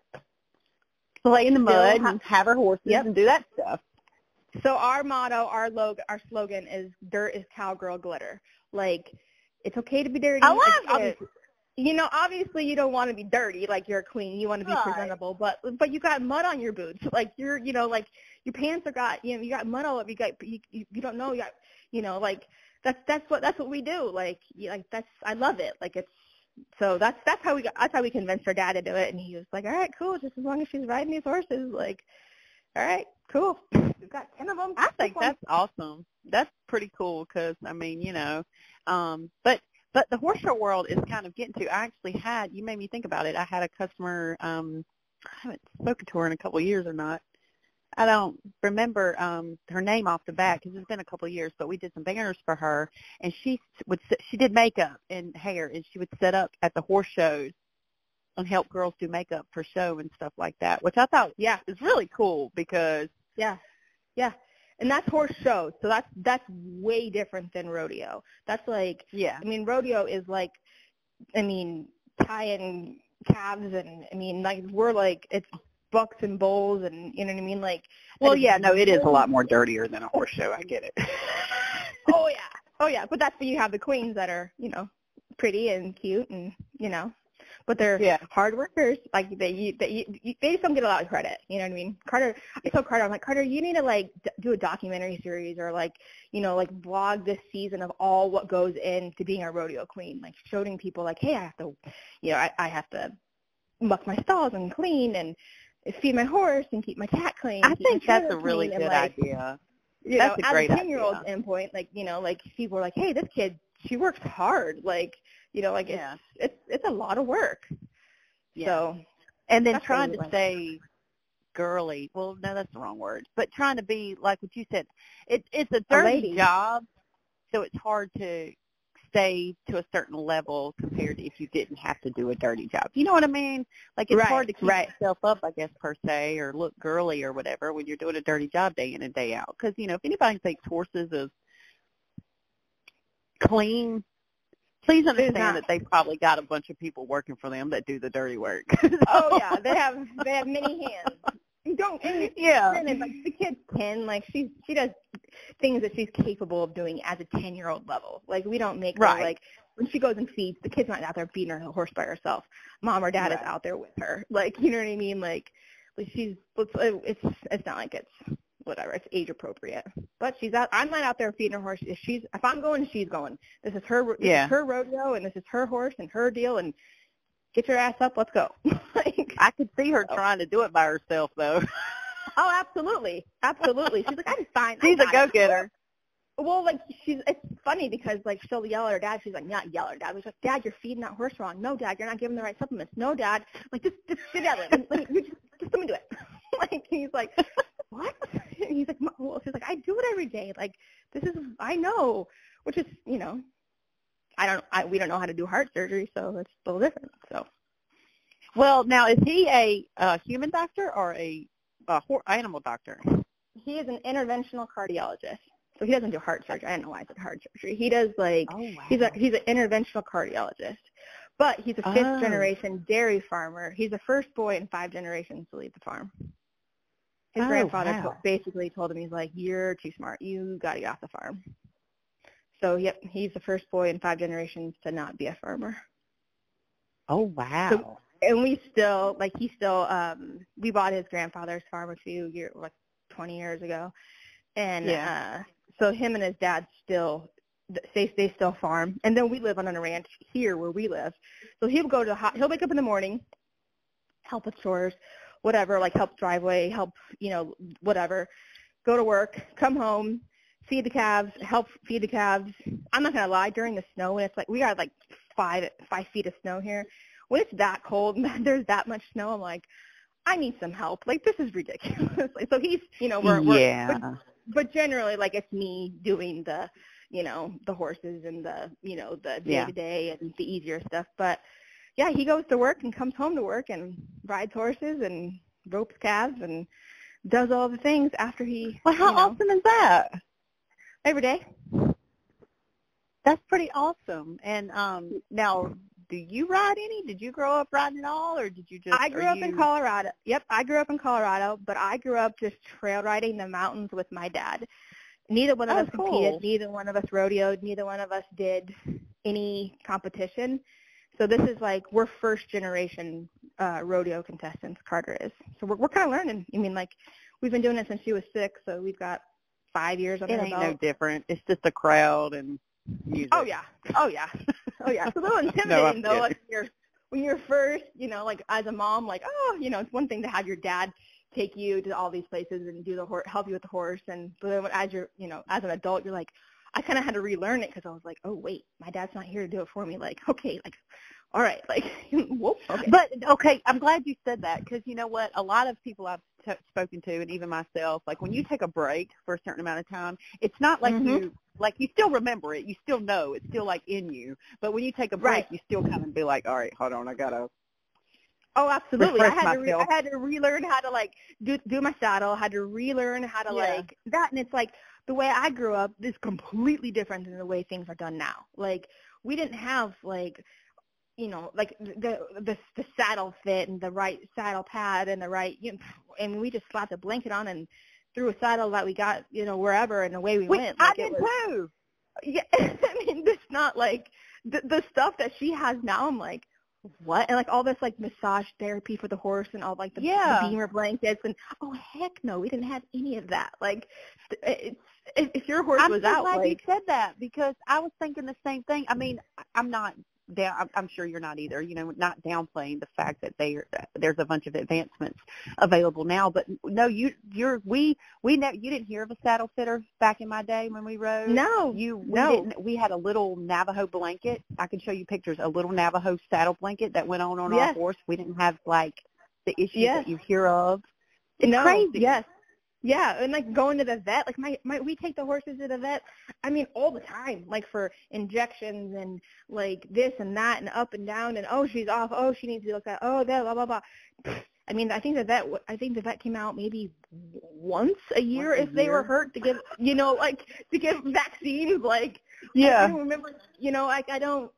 play in the
Still
mud
ha-
and have her horses
Yep.
and do that stuff.
So our motto, our log, our slogan is "Dirt is cowgirl glitter." Like it's okay to be dirty.
I love
It's
it.
obviously- You know, obviously you don't want to be dirty, like you're a queen. You want to be
Right.
presentable, but but you got mud on your boots. Like you're, you know, like your pants are got, you know, you got mud all up. You got, you, you, you don't know, you got, you know, like that's that's what that's what we do. Like, you, like that's I love it. Like it's so that's that's how we got, that's how we convinced our dad to do it, and he was like, all right, cool, just as long as she's riding these horses, like, all right, cool. We've got ten of them.
I think
Pick one.
that's awesome. That's pretty cool because, I mean, you know, um, but but the horse show world is kind of getting to, I actually had, you made me think about it. I had a customer, um, I haven't spoken to her in a couple of years or not. I don't remember um, her name off the bat because it's been a couple of years, but we did some banners for her, and she would sit- she did makeup and hair, and she would set up at the horse shows and help girls do makeup for show and stuff like that, which I thought
Yeah.
is really cool because
Yeah, yeah. And that's horse show, so that's that's way different than rodeo. That's like,
Yeah.
I mean, rodeo is like, I mean, tying calves, and I mean, like we're like it's bucks and bulls, and you know what I mean, like.
Well, yeah, no, it is a lot more dirtier than a horse show. I get it.
Oh yeah, oh yeah, but that's when you have the queens that are, you know, pretty and cute, and you know, but they're
yeah.
hard workers. Like they, you, they, you, they just don't get a lot of credit. You know what I mean? Carter, I told Carter, I'm like, Carter, you need to like d- do a documentary series, or like, you know, like vlog this season of all what goes into being a rodeo queen, like showing people like, hey, I have to, you know, I, I have to muck my stalls and clean and feed my horse and keep my tack clean.
I think that's a really good
and, like,
idea.
You
That's
know,
a great
as a ten-year-old
idea.
endpoint, like, you know, like people are like, hey, this kid, she works hard. Like, you know, like
Yeah.
it's, it's it's a lot of work.
Yeah.
So,
and then
that's
trying
really
to
like-
stay girly. Well, no, that's the wrong word. But trying to be like what you said. It, it's a dirty
lady.
job, so it's hard to stay to a certain level compared to if you didn't have to do a dirty job. You know what I mean? Like it's
Right,
hard to keep
right.
yourself up, I guess, per se, or look girly or whatever when you're doing a dirty job day in and day out. Because, you know, if anybody thinks horses is clean, please understand
not.
that they probably got a bunch of people working for them that do the dirty work.
Oh yeah, they have they have many hands. You don't. And
Yeah.
granted, like the kid's ten, like she she does things that she's capable of doing as a ten-year-old level. Like we don't make her
Right.
like when she goes and feeds, the kid's not out there beating her horse by herself. Mom or dad
Right.
is out there with her. Like you know what I mean? Like, like she's it's it's it's not like it's whatever. It's age appropriate. But she's out. I'm not out there feeding her horse. If she's if I'm going, she's going. This is her. This
Yeah.
is her rodeo, and this is her horse and her deal. And get your ass up. Let's go. Like,
I could see her trying to do it by herself, though.
oh, absolutely, absolutely. She's like, I'm fine. I
She's a
got it."
go-getter.
Well, like she's. It's funny because like she'll yell at her dad. She's like, not yell at her dad. She's like, Dad, you're feeding that horse wrong. No, Dad, you're not giving the right supplements. No, Dad, like just just sit down. Let me, let me, you just, just let me do it. Like he's like, what? And he's like, well, she's like, I do it every day. Like this is, I know, which is, you know, I don't, I we don't know how to do heart surgery, so it's a little different. So.
Well, now, is he a uh, human doctor or a, a hor- animal doctor?
He is an interventional cardiologist. So he doesn't do heart surgery. I don't know why I said heart surgery. He does like
Oh, wow.
he's a he's an interventional cardiologist. But he's a fifth
Oh.
generation dairy farmer. He's the first boy in five generations to leave the farm. His
Oh,
grandfather
wow.
to- basically told him, he's like, you're too smart. You got to get off the farm. So, yep, he's the first boy in five generations to not be a farmer.
Oh, wow.
So, and we still, like, he still, um, we bought his grandfather's farm a few years, like twenty years ago. And
Yeah.
uh, so him and his dad still, they, they still farm. And then we live on a ranch here where we live. So he'll go to, ho- he'll wake up in the morning, help with chores, whatever, like help driveway, help, you know, whatever, go to work, come home, feed the calves, help feed the calves. I'm not going to lie, during the snow, when it's like, we got like five, five feet of snow here. When it's that cold and there's that much snow, I'm like, I need some help. Like, this is ridiculous. Like, so he's, you know, we're, we're
yeah.
but, but generally, like, it's me doing the, you know, the horses and the, you know, the
Yeah.
day-to-day and the easier stuff. But, yeah, he goes to work and comes home to work and rides horses and ropes calves and does all the things after he,
Well, how
you know,
awesome is that?
every day.
That's pretty awesome. And um, now, do you ride any? Did you grow up riding at all, or did you just?
I grew
are
up in
you-
Colorado. Yep, I grew up in Colorado, but I grew up just trail riding the mountains with my dad. Neither one of
Oh,
us
cool.
competed. Neither one of us rodeoed. Neither one of us did any competition. So this is like, we're first generation uh, rodeo contestants, Carter is. So we're, we're kind of learning. I mean, like, we've been doing it since she was six, so we've got five years under
It
her
ain't
belt.
no different. It's just a crowd and music.
Oh yeah, oh yeah, oh yeah. It's a little intimidating
No, I'm
though.
kidding.
Like when you're when you're first, you know, like as a mom, like oh, you know, it's one thing to have your dad take you to all these places and do the horse, help you with the horse, and but then as you're, you know, as an adult, you're like, I kind of had to relearn it because I was like, oh wait, my dad's not here to do it for me. Like okay, like all right, like whoop, okay.
But okay, I'm glad you said that because you know what? A lot of people I've t- spoken to, and even myself, like when you take a break for a certain amount of time, it's not like
Mhm.
you like you still remember it, you still know it's still like in you. But when you take a break,
Right.
you still kind of be like, all right, hold on, I gotta.
Oh, absolutely. I
refresh
had to re-
myself.
I had to relearn how to like do do my saddle. Had to relearn how to
Yeah.
like that, and it's like the way I grew up is completely different than the way things are done now. Like we didn't have like you know like the the the saddle fit and the right saddle pad and the right you know, and we just slapped a blanket on and threw a saddle that we got you know wherever and away we
We,
went.
I
Like
did
it was,
too.
yeah, I mean it's not like the the stuff that she has now. I'm like. What? And like all this like massage therapy for the horse and all like the,
Yeah.
the beamer blankets and oh heck no, we didn't have any of that. Like it's, if, if your horse
I'm
was
so
out,
glad
like
you said that because I was thinking the same thing. I mean, I- I'm not down. I'm, I'm sure you're not either. You know, not downplaying the fact that they there's a bunch of advancements available now. But no, you you're we we ne- you didn't hear of a saddle fitter back in my day when we rode.
no,
You we
no,
didn't. We had a little Navajo blanket. I can show you pictures. A little Navajo saddle blanket that went on on
Yes.
our horse. We didn't have like the issues
Yes.
that you hear of. It's
no,
crazy.
Yes. Yeah, and like going to the vet, like my, my we take the horses to the vet. I mean, all the time, like for injections and like this and that and up and down and oh she's off, oh she needs to look at, oh that blah blah blah. I mean, I think the vet, I think the vet came out maybe once a year
Once a
if they were
year.
hurt to give, you know, like to give vaccines. Like I
Yeah.
don't remember, you know, like I don't.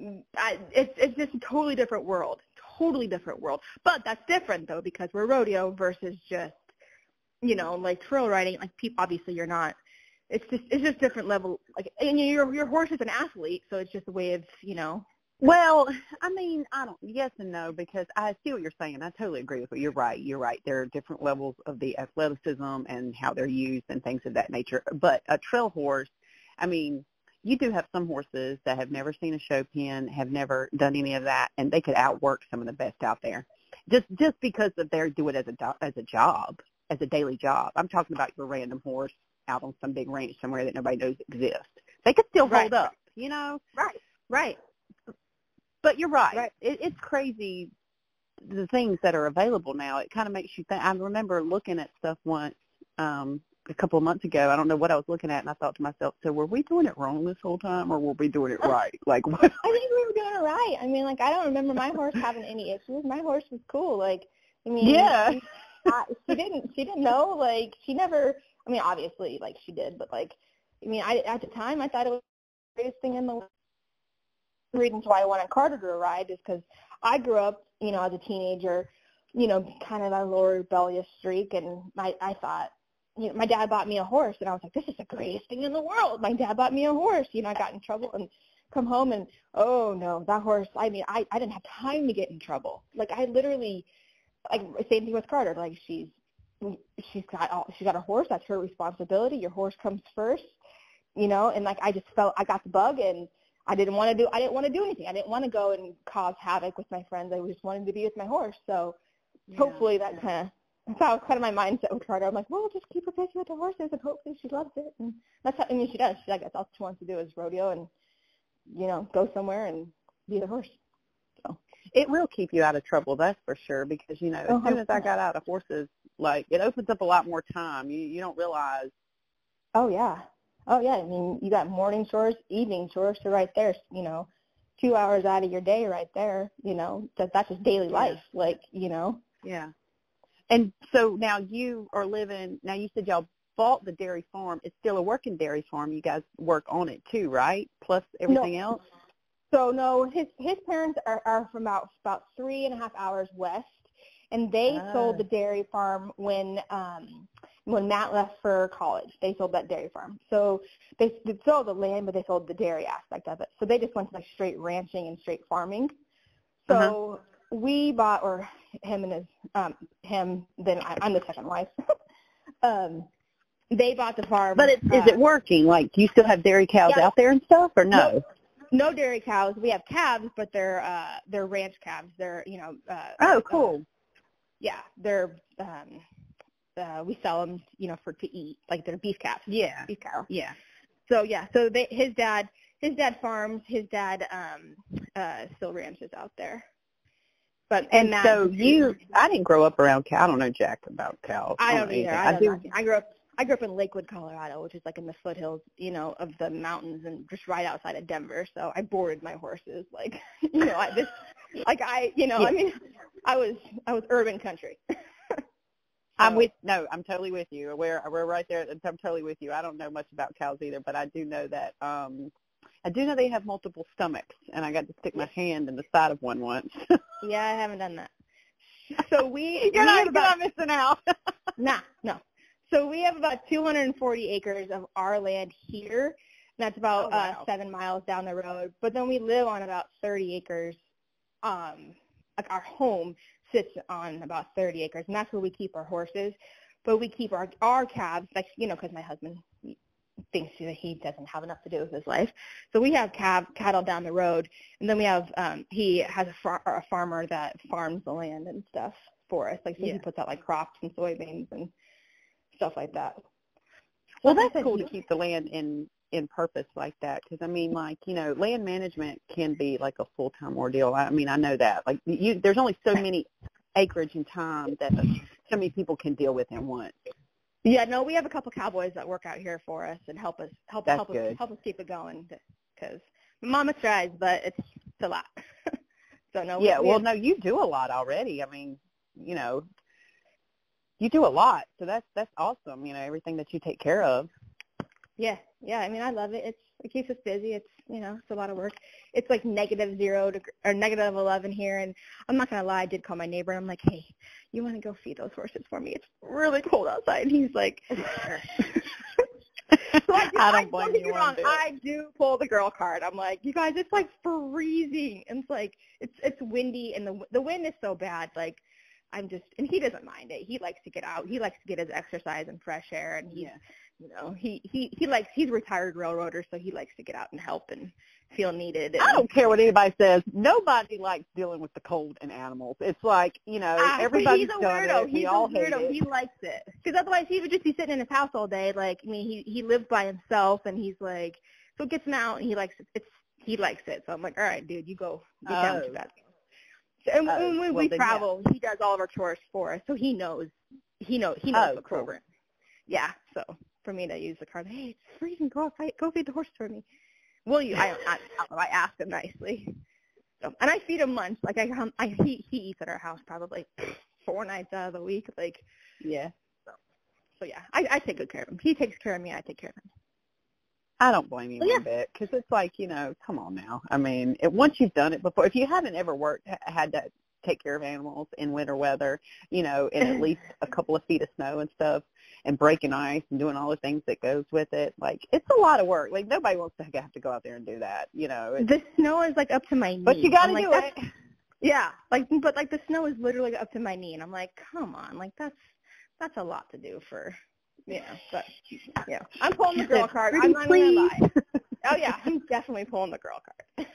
I, it's it's just a totally different world, totally different world. But that's different though because we're rodeo versus just. You know, like trail riding, like people, obviously you're not, it's just, it's just different level, like, and your, your horse is an athlete, so it's just a way of, you know.
Well, I mean, I don't, yes and no, because I see what you're saying. I totally agree with you. You're right. You're right. There are different levels of the athleticism and how they're used and things of that nature. But a trail horse, I mean, you do have some horses that have never seen a show pen, have never done any of that, and they could outwork some of the best out there just, just because of their do it as a, do- as a job. as a daily job. I'm talking about your random horse out on some big ranch somewhere that nobody knows exists. They could still
Right.
hold up, you know?
Right, right.
But you're right.
Right.
It, it's crazy, the things that are available now. It kind of makes you think. I remember looking at stuff once um, a couple of months ago. I don't know what I was looking at, and I thought to myself, so were we doing it wrong this whole time, or were we doing it right? Like, what?
I think we were doing it right. I mean, like, I don't remember my horse having any issues. My horse was cool. Like, I mean,
Yeah.
she, I, she didn't, she didn't know, like, she never, I mean, obviously, like, she did, but, like, I mean, I at the time, I thought it was the greatest thing in the world. The reasons why I wanted Carter to ride is because I grew up, you know, as a teenager, you know, kind of that little rebellious streak, and I, I thought, you know, my dad bought me a horse, and I was like, this is the greatest thing in the world. My dad bought me a horse. You know, I got in trouble and come home, and, oh, no, that horse, I mean, I, I didn't have time to get in trouble. Like, I literally, like, same thing with Carter. Like, she's she's got all, she's got a horse. That's her responsibility. Your horse comes first, you know, and, like, I just felt I got the bug, and I didn't want to do I didn't want to do anything. I didn't want to go and cause havoc with my friends. I just wanted to be with my horse. So
Yeah.
hopefully that kind of that was kind of my mindset with Carter. I'm like, well, just keep her busy with the horses, and hopefully she loves it. And that's how, I mean, she does. She, I guess all she wants to do is rodeo and, you know, go somewhere and be the horse. So
It will keep you out of trouble, that's for sure, because, you know, as
Oh,
soon as I got out of horses, like, it opens up a lot more time. You you don't realize.
oh yeah, oh yeah. I mean, you got morning chores, evening chores, so right there, you know, two hours out of your day right there. You know, that that's just daily
Yeah.
life. Like, you know.
Yeah. And so now you are living, now you said y'all bought the dairy farm. It's still a working dairy farm. You guys work on it too, right? Plus everything else?
So no, his his parents are, are from about about three and a half hours west, and they
Ah.
sold the dairy farm when um when Matt left for college. They sold that dairy farm. So they, they sold the land, but they sold the dairy aspect of it. So they just went to like straight ranching and straight farming. So
Uh-huh.
we bought, or him and his um him. Then I, I'm the second wife. um, they bought the farm.
But it,
uh,
is it working? Like, do you still have dairy cows
Yeah.
out there and stuff, or no?
No dairy cows. We have calves, but they're uh they're ranch calves. They're you know uh
Oh, cool.
uh, yeah, they're um uh we sell them, you know, for to eat. Like they're beef calves.
Yeah.
Beef cow.
Yeah.
So yeah, so they his dad his dad farms, his dad um uh still ranches out there. But
And
Matt-
so you, I didn't grow up around cows. I don't know jack about cows.
I don't
know
either.
anything.
I, don't
do.
know. I grew up I grew up in Lakewood, Colorado, which is like in the foothills, you know, of the mountains and just right outside of Denver. So I boarded my horses, like, you know, I, this like I, you know,
Yeah.
I mean, I was I was urban country.
I'm with no, I'm totally with you. We're we're right there. I'm totally with you. I don't know much about cows either, but I do know that um I do know they have multiple stomachs, and I got to stick my hand in the side of one once.
Yeah, I haven't done that. So we
you're
we
not,
have about,
you're not missing out.
nah, no. So we have about two hundred forty acres of our land here. And that's about
Oh, wow.
uh, seven miles down the road. But then we live on about thirty acres. Um, like our home sits on about thirty acres, and that's where we keep our horses. But we keep our our calves, like you know, because my husband thinks that he doesn't have enough to do with his life. So we have calf, cattle down the road, and then we have um, he has a, far, a farmer that farms the land and stuff for us. Like so
Yeah.
he puts out like crops and soybeans and stuff like that.
Well,
Like I
that's
said,
cool
he-
to keep the land in in purpose like that, because I mean, like you know, land management can be like a full time ordeal. I mean, I know that. Like, you, there's only so many acreage and time that so many people can deal with at once.
Yeah, no, we have a couple cowboys that work out here for us and help us help
That's
help us
good.
help us keep it going because Mama tries, but it's, it's a lot. So no, we-
Yeah,
we
well,
have-
no, you do a lot already. I mean, you know, you do a lot, so that's that's awesome. You know, everything that you take care of.
yeah, yeah. I mean, I love it. It's it keeps us busy. It's you know, it's a lot of work. It's like negative zero to or negative eleven here, and I'm not gonna lie. I did call my neighbor. And I'm like, hey, you want to go feed those horses for me? It's really cold outside. And he's like, sure. So I, do,
I don't
I,
blame
don't get
you
me
one
wrong.
bit.
I do pull the girl card. I'm like, you guys, it's like freezing. And it's like it's it's windy, and the the wind is so bad. Like I'm just, and he doesn't mind it. He likes to get out. He likes to get his exercise and fresh air, and he's,
Yeah.
you know, he he he likes. He's a retired railroader, so he likes to get out and help and feel needed. And,
I don't care what anybody says. Nobody likes dealing with the cold and animals. It's like, you know,
Ah, but
everybody's
he's a
done
weirdo.
it.
He's
We
a
all hate
weirdo.
it.
He likes it because otherwise he would just be sitting in his house all day. Like I mean, he he lives by himself, and he's like, so it gets him out, and he likes it. It's he likes it. So I'm like, all right, dude, you go get down to
Oh.
that. So, and
Oh,
when, when
well,
we
then,
travel, he does all of our chores for us, so he knows. He knows. He knows
Oh,
the
cool.
program. Yeah. So for me to use the card, hey, it's freezing. Go outside. Go feed the horse for me. Will you? I I, I ask him nicely. So, and I feed him lunch. Like I, I he he eats at our house probably four nights out of the week. Like
Yeah.
so, yeah. I I take good care of him. He takes care of me. I take care of him.
I don't blame you
Well,
one bit, because it's like, you know, come on now. I mean, it, once you've done it before, if you haven't ever worked, ha- had to take care of animals in winter weather, you know, in at least a couple of feet of snow and stuff, and breaking ice and doing all the things that goes with it, like, it's a lot of work. Like, nobody wants to have to go out there and do that, you know. It's,
The snow is like up to my knee.
but you got to
I'm
do
like,
it.
Yeah, like but like the snow is literally up to my knee, and I'm like, come on, like that's that's a lot to do for, yeah. But yeah, I'm pulling the girl card. I'm not gonna lie. Oh yeah, I'm definitely pulling the girl card.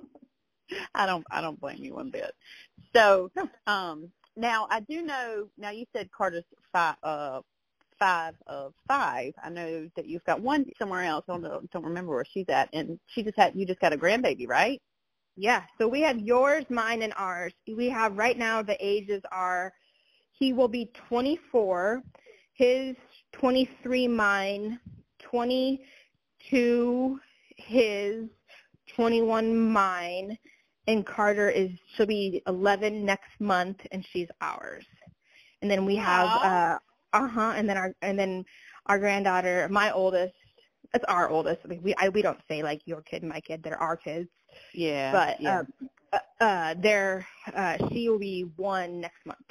I don't I don't blame you one bit. So
No.
um now I do know, now you said Carter's five uh five of five. I know that you've got one somewhere else. I don't know, don't remember where she's at, and she just had you just got a grandbaby, right?
Yeah, so we have yours, mine, and ours. We have right now the ages are, he will be twenty-four, his twenty-three, mine, twenty-two, his, twenty-one, mine, and Carter is, she'll be eleven next month, and she's ours. And then we have, uh, uh-huh, and then our, and then our granddaughter, my oldest, it's our oldest. I mean, we, I, we don't say like your kid and my kid, they're our kids.
Yeah.
But
yeah.
um, uh, uh, they're, uh, she will be one next month.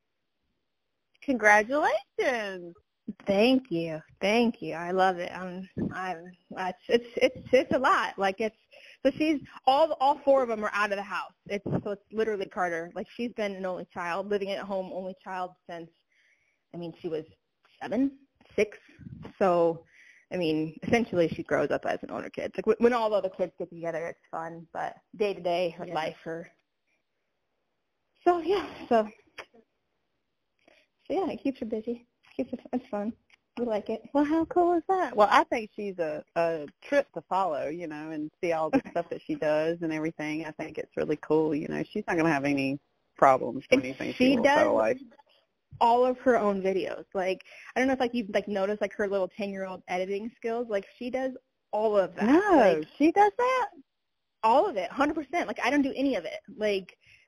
Congratulations.
Thank you, thank you. I love it. Um, I'm. It's it's it's it's a lot. Like it's so she's all all four of them are out of the house. It's so it's literally Carter. Like she's been an only child, living at home, only child since. I mean, she was seven, six. So, I mean, essentially she grows up as an older kid. Like when all the other kids get together, it's fun. But day to day, her
Yeah.
life, her. So yeah, so. So yeah, it keeps her busy. Keeps it, it's fun. We like it.
Well, how cool is that? Well, I think she's a, a trip to follow, you know, and see all the stuff that she does and everything. I think it's really cool. You know, she's not going to have any problems or
And
anything.
she
wants out of
does
life.
all of her own videos. Like I don't know if like you like notice like her little ten year old editing skills. Like she does all of that.
No,
Like
she does that.
all of it, one hundred percent. Like I don't do any of it. Like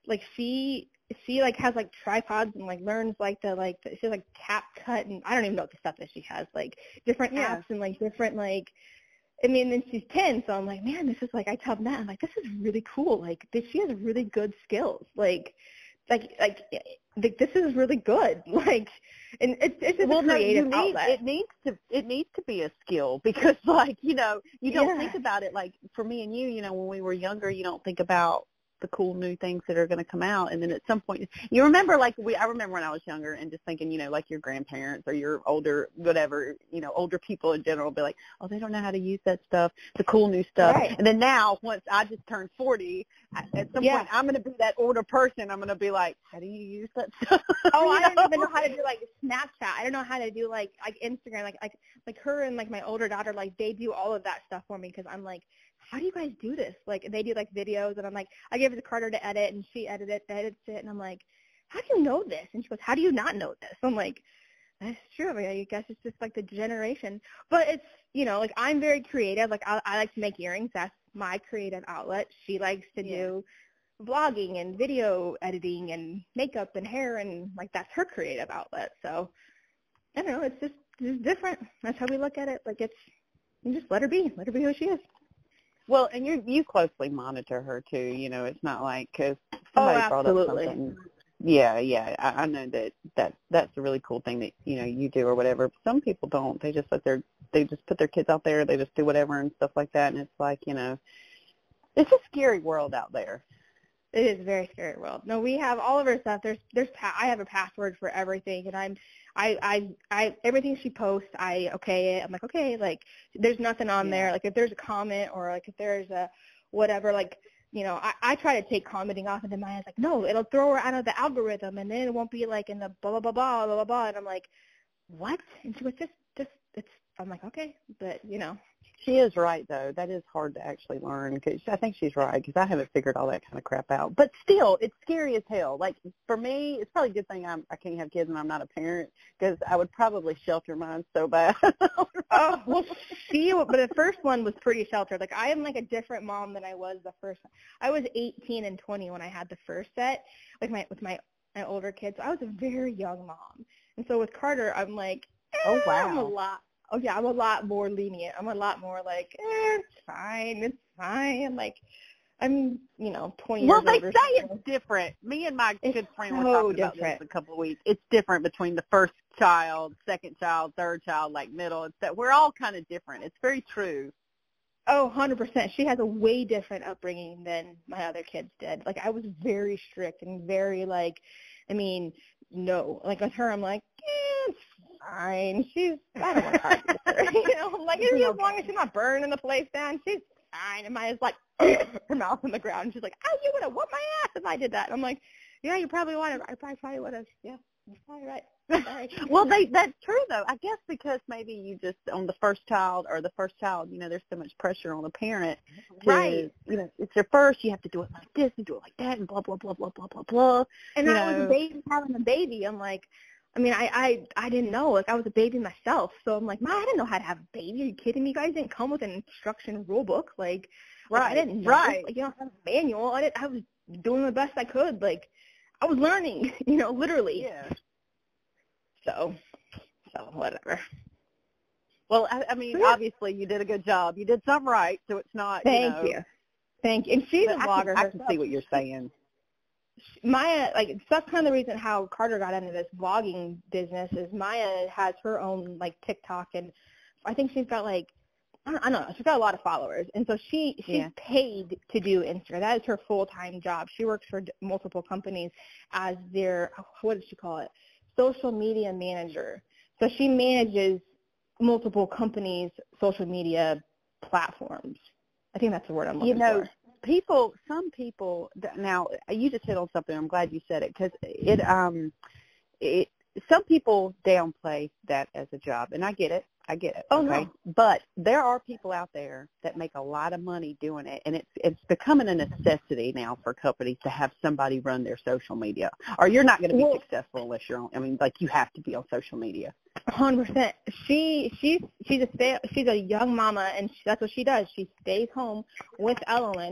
like she she like has like tripods and like learns like the like the, she has like Cap Cut and I don't even know what the stuff that she has, like different
Yeah.
apps and like different like I mean, and she's ten, so I'm like, man, this is like I tell Matt, I'm like, this is really cool. Like this, she has really good skills. Like like like like, this is really good. Like, and it's it's just
well,
a creative
no, you need,
outlet.
it needs to it needs to be a skill because, like, you know, you don't
Yeah.
think about it. Like for me and you, you know, when we were younger, you don't think about the cool new things that are going to come out, and then at some point, you remember, like we, I remember when I was younger, and just thinking, you know, like your grandparents or your older, whatever, you know, older people in general, be like, oh, they don't know how to use that stuff, the cool new stuff.
Right.
And then now, once I just turned forty, I, at some
Yeah.
point, I'm going to be that older person. I'm going to be like, how do you use that stuff?
Oh,
You
I don't
know?
even know how to do like Snapchat. I don't know how to do like like Instagram. Like like like her and like my older daughter, like they do all of that stuff for me because I'm like, how do you guys do this? Like they do like videos, and I'm like, I give it to Carter to edit, and she edits it, edits it, and I'm like, how do you know this? And she goes, how do you not know this? I'm like, that's true. I mean, I guess it's just like the generation, but it's you know like I'm very creative. Like I, I like to make earrings. That's my creative outlet. She likes to
Yeah.
do vlogging and video editing and makeup and hair, and like that's her creative outlet. So I don't know, it's just it's different. That's how we look at it. Like it's you just let her be, let her be who she is.
Well, and you you closely monitor her too. You know, it's not like because
Oh,
somebody brought up
absolutely.
something. Yeah, yeah, I, I know that that that's a really cool thing that you know you do or whatever. But some people don't. They just let their they just put their kids out there. They just do whatever and stuff like that. And it's like you know, it's a scary world out there.
It is a very scary world. No, we have all of her stuff. There's, there's, pa- I have a password for everything, and I'm, I, I, I, everything she posts, I okay it. I'm like, okay, like, there's nothing on
Yeah.
there. Like, if there's a comment or like if there's a whatever, like, you know, I, I try to take commenting off, and then Maya's like, no, it'll throw her out of the algorithm, and then it won't be like in the blah blah blah blah blah blah blah. And I'm like, what? And she was just, just, it's. I'm like, okay, but you know.
She is right, though. That is hard to actually learn. Cause I think she's right because I haven't figured all that kind of crap out. But still, it's scary as hell. Like, for me, it's probably a good thing I'm, I can't have kids and I'm not a parent because I would probably shelter mine so bad.
Oh, well, she, but the first one was pretty sheltered. Like, I am like a different mom than I was the first one. I was eighteen and twenty when I had the first set, like my with my, my older kids. I was a very young mom. And so with Carter, I'm like, eh,
Oh, wow.
I'm a lot. Oh, yeah, I'm a lot more lenient. I'm a lot more like, eh, it's fine, it's fine. Like, I'm, you know, twenty
Well,
years
they
older.
say
so-
it's different. Me and my
It's
good friend were
so
talking about
different.
this a couple of weeks. It's different between the first child, second child, third child, like middle. It's that we're all kind of different. It's very true.
Oh, one hundred percent. She has a way different upbringing than my other kids did. Like, I was very strict and very, like, I mean, no. Like, with her, I'm like, eh, it's fine. She's, I don't want to argue with her. You know, I'm like, as long as she's not burning the place down, she's fine. And Maya's like, her mouth on the ground. And she's like, oh, you would have whooped my ass if I did that. I'm like, yeah, you probably would have. I probably, probably would have. Yeah, you're probably right. Sorry.
Well, they that's true though. I guess because maybe you just on the first child or the first child, you know, there's so much pressure on the parent. To,
Right.
You know, it's your first. You have to do it like this and do it like that and blah blah blah blah blah blah blah.
And
you
I was
know.
a baby having a baby. I'm like, I mean, I, I I didn't know. Like, I was a baby myself. So I'm like, Ma, I didn't know how to have a baby. Are you kidding me? You guys didn't come with an instruction rule book. Like, like,
Right,
I didn't know.
right.
Like, you don't have a manual. I didn't. I was doing the best I could. Like, I was learning, you know, literally.
Yeah.
So, so whatever.
Well, I, I mean,
Yeah.
obviously you did a good job. You did something right, so it's not.
Thank
you. Know,
you. Thank you. And she's a
but I
vlogger
can, I can
herself.
see what you're saying.
Maya, like, that's kind of the reason how Carter got into this vlogging business is Maya has her own, like, TikTok, and I think she's got, like, I don't, I don't know, she's got a lot of followers, and so she she's
Yeah.
paid to do Instagram. That is her full-time job. She works for d- multiple companies as their, what does she call it, social media manager. So she manages multiple companies' social media platforms. I think that's the word I'm looking
You know,
for.
people, some people. Now, you just hit on something. I'm glad you said it because it, um, it. Some people downplay that as a job, and I get it. I get it.
Oh,
okay?
no.
But there are people out there that make a lot of money doing it, and it's it's becoming a necessity now for companies to have somebody run their social media, or you're not going to be
Well-
successful unless you're on. I mean, like you have to be on social media.
Hundred percent. She she's she's a stay, she's a young mama, and she, that's what she does. She stays home with Ellen,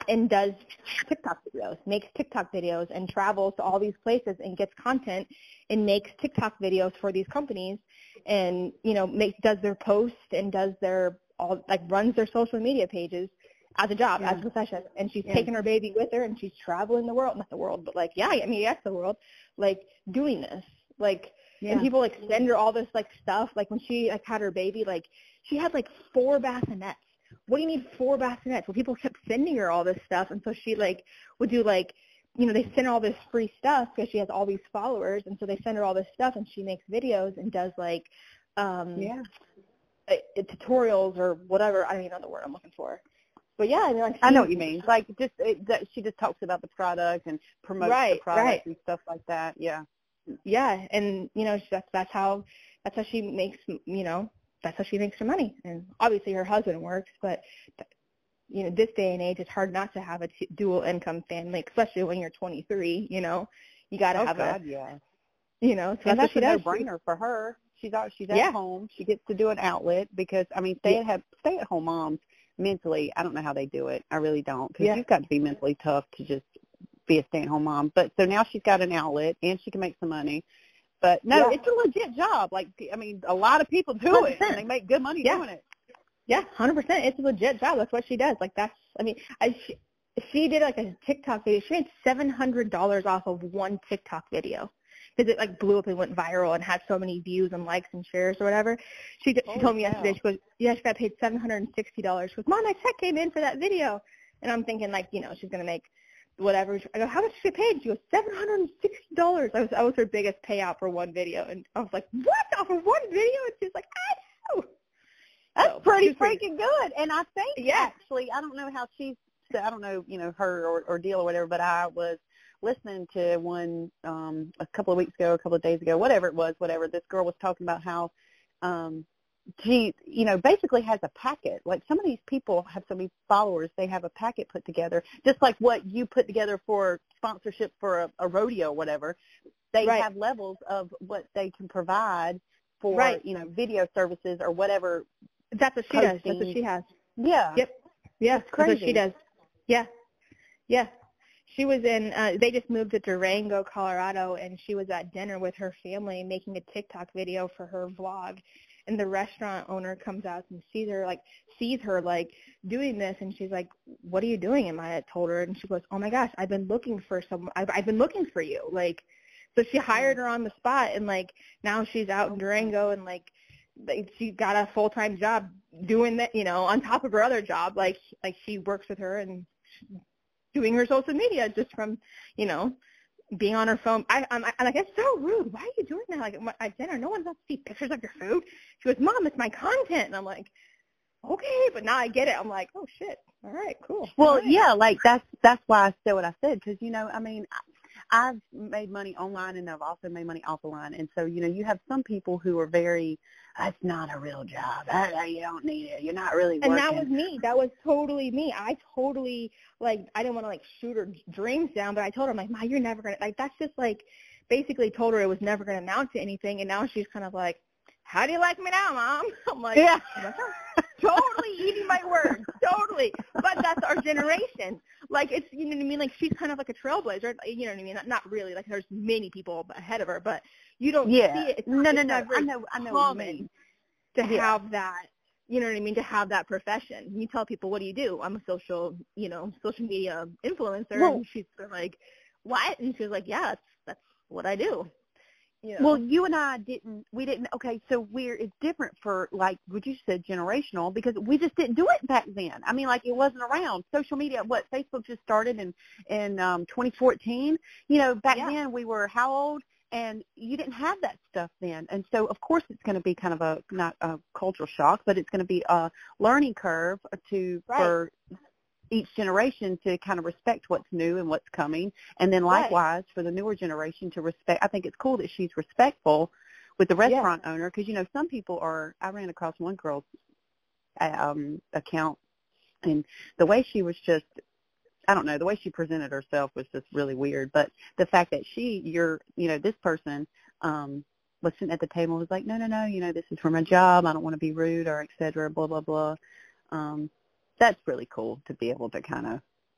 and does TikTok videos, makes TikTok videos and travels to all these places and gets content and makes TikTok videos for these companies and, you know, makes, does their posts and does their, all like runs their social media pages as a job, yeah. as a profession. And she's yeah. taking her baby with her and she's traveling the world, not the world, but like, yeah, I mean, yes, the world, like doing this, like, yeah. and people like send her all this like stuff. Like when she like had her baby, like she had like four bassinets. What do you need four bassinets? Well, people kept sending her all this stuff, and so she like would do like, you know, they send her all this free stuff because she has all these followers, and so they send her all this stuff, and she makes videos and does like, um,
yeah,
uh, tutorials or whatever. I don't even know the word I'm looking for, but yeah, I mean, like
I know what you mean. Like just it, that she just talks about the product and promotes
right,
the product
right.
and stuff like that. Yeah,
yeah, and you know that's that's how that's how she makes you know. That's how she makes her money. And obviously her husband works, but, you know, this day and age, it's hard not to have a t- dual income family, especially when you're twenty-three, you know. You got to
oh,
have
God,
a,
yeah.
you know, so
and
that's,
that's
what she
a
does.
no-brainer for her. She's out, she's at
yeah.
home. She gets to do an outlet because, I mean, stay, yeah. at, stay-at-home moms, mentally, I don't know how they do it. I really don't because
yeah.
you've got to be mentally tough to just be a stay-at-home mom. But so now she's got an outlet and she can make some money. But, no, yeah. it's a legit job. Like, I mean, a lot of people do
one hundred percent.
it, and they make good money
yeah.
doing it.
Yeah, one hundred percent. It's a legit job. That's what she does. Like, that's, I mean, I, she, she did, like, a TikTok video. She made seven hundred dollars off of one TikTok video because it, like, blew up and went viral and had so many views and likes and shares or whatever. She, she
Holy
told me
cow.
yesterday, she goes, yeah, she got paid seven hundred sixty dollars. She goes, Mom, my check came in for that video. And I'm thinking, like, you know, she's going to make whatever. I go, how much did she get paid? She goes, seven hundred sixty dollars. I was, I was her biggest payout for one video. And I was like, what? Off of one video? And she's like, I know.
That's
so,
pretty freaking good. And I think,
yeah.
actually, I don't know how she's, I don't know, you know, her or, or deal or whatever, but I was listening to one um, a couple of weeks ago, a couple of days ago, whatever it was, whatever. This girl was talking about how um, she, you know, basically has a packet. Like some of these people have so many followers, they have a packet put together, just like what you put together for sponsorship for a, a rodeo or whatever. They
right.
have levels of what they can provide for,
right.
you know, video services or whatever.
That's what she
posting.
does. That's what she has.
Yeah.
Yep. Yeah.
That's crazy.
That's what she does. Yeah. Yeah. She was in, uh, they just moved to Durango, Colorado, and she was at dinner with her family making a TikTok video for her vlog. And the restaurant owner comes out and sees her, like, sees her, like, doing this. And she's like, what are you doing? And I told her, and she goes, oh, my gosh, I've been looking for someone. I've, I've been looking for you. Like, so she hired her on the spot. And, like, now she's out in Durango and, like, she got a full-time job doing that, you know, on top of her other job. Like, like she works with her and doing her social media just from, you know, being on her phone. I, I'm, I'm like, it's so rude. Why are you doing that? Like, at dinner, no one's about to see pictures of your food. She goes, Mom, it's my content. And I'm like, okay, but now I get it. I'm like, oh, shit. All right, cool.
Well,
right.
yeah, like that's that's why I said what I said because, you know, I mean, I've made money online and I've also made money offline. And so, you know, you have some people who are very, that's not a real job. That, you don't need it. You're not really working.
And that was me. That was totally me. I totally, like, I didn't want to, like, shoot her dreams down, but I told her, I'm like, Ma, you're never going to, like, that's just, like, basically told her it was never going to amount to anything. And now she's kind of like, how do you like me now, Mom? I'm like,
yeah.
totally eating my words, totally. But that's our generation. Like, it's, you know what I mean? Like, she's kind of like a trailblazer. You know what I mean? Not, not really. Like, there's many people ahead of her, but you don't
yeah.
see it. It's
no,
not,
no,
it's
no.
not very
I know, I know
common
what you mean.
to
yeah.
have that. You know what I mean? To have that profession. You tell people, what do you do? I'm a social, you know, social media influencer.
Well,
and she's like, what? And she's like, yeah, that's, that's what I do. You know?
Well, you and I didn't, we didn't, okay, so we're, it's different for, like, what you said, generational, because we just didn't do it back then. I mean, like, it wasn't around. Social media, what, Facebook just started in, in um, twenty fourteen. You know, back
yeah.
then we were how old? And you didn't have that stuff then. And so, of course, it's going to be kind of a, not a cultural shock, but it's going to be a learning curve to,
right.
for each generation to kind of respect what's new and what's coming. And then likewise right. for the newer generation to respect. I think it's cool that she's respectful with the restaurant yeah. owner because, you know, some people are, I ran across one girl's um, account and the way she was just, I don't know, the way she presented herself was just really weird. But the fact that she, you're, you know, this person um, was sitting at the table and was like, no, no, no, you know, this is for my job. I don't want to be rude or et cetera, blah, blah, blah. Um, that's really cool to be able to kind of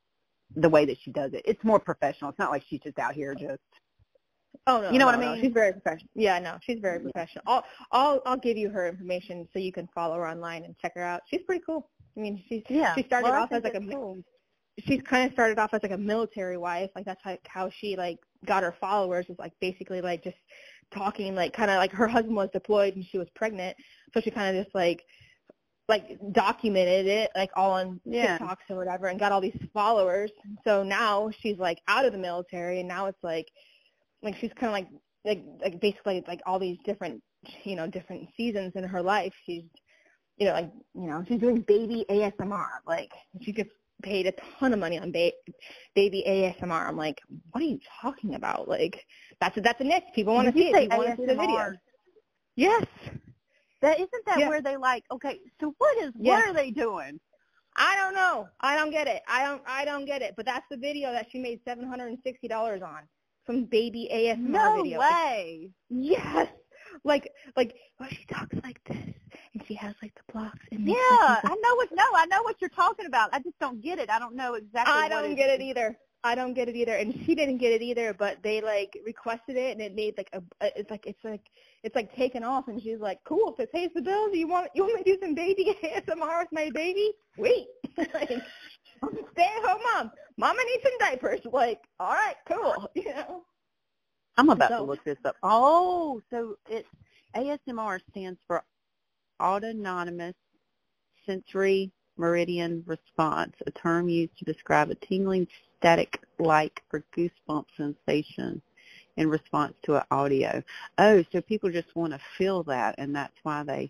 the way that she does it. It's more professional. It's not like she's just out here just.
Oh no,
you know
no,
what I mean?
No. She's very professional. Yeah, no, she's very professional. I'll I'll I'll give you her information so you can follow her online and check her out. She's pretty cool. I mean, she's
yeah.
she started
well,
off as like a cool. She's kind of started off as like a military wife. Like that's like how she like got her followers, was like basically like just talking like kind of like her husband was deployed and she was pregnant, so she kind of just like like documented it like all on
yeah.
TikToks or whatever and got all these followers. So now she's like out of the military and now it's like like she's kind of like like like basically like all these different you know different seasons in her life. She's you know like you know she's doing baby A S M R. Like she gets paid a ton of money on ba- baby A S M R. I'm like, what are you talking about? Like that's a, that's a niche. People want to see it. People want to see the video. Yes.
That isn't that
yeah.
where they like, okay, so what is
yeah.
what are they doing?
I don't know. I don't get it. I don't I don't get it. But that's the video that she made seven hundred sixty dollars on. Some baby A S M R
no
video.
No way.
Yes. Like like well, she talks like this and she has like the blocks and
yeah, I know what no, I know what you're talking about. I just don't get it. I don't know exactly
I
what
don't
it
get
is.
it either. I don't get it either, and she didn't get it either. But they like requested it, and it made like a. It's like it's like it's like taken off, and she's like, "Cool, if it pays the bills, you want you want me to do some baby A S M R with my baby? Sweet, like I'm a stay-at-home mom. Mama needs some diapers. Like, all right, cool, you know."
I'm about
so,
to look this up. Oh, so it's A S M R stands for Autonomous Sensory Meridian Response, a term used to describe a tingling, static-like or goosebump sensation in response to an audio. Oh, so people just want to feel that, and that's why they,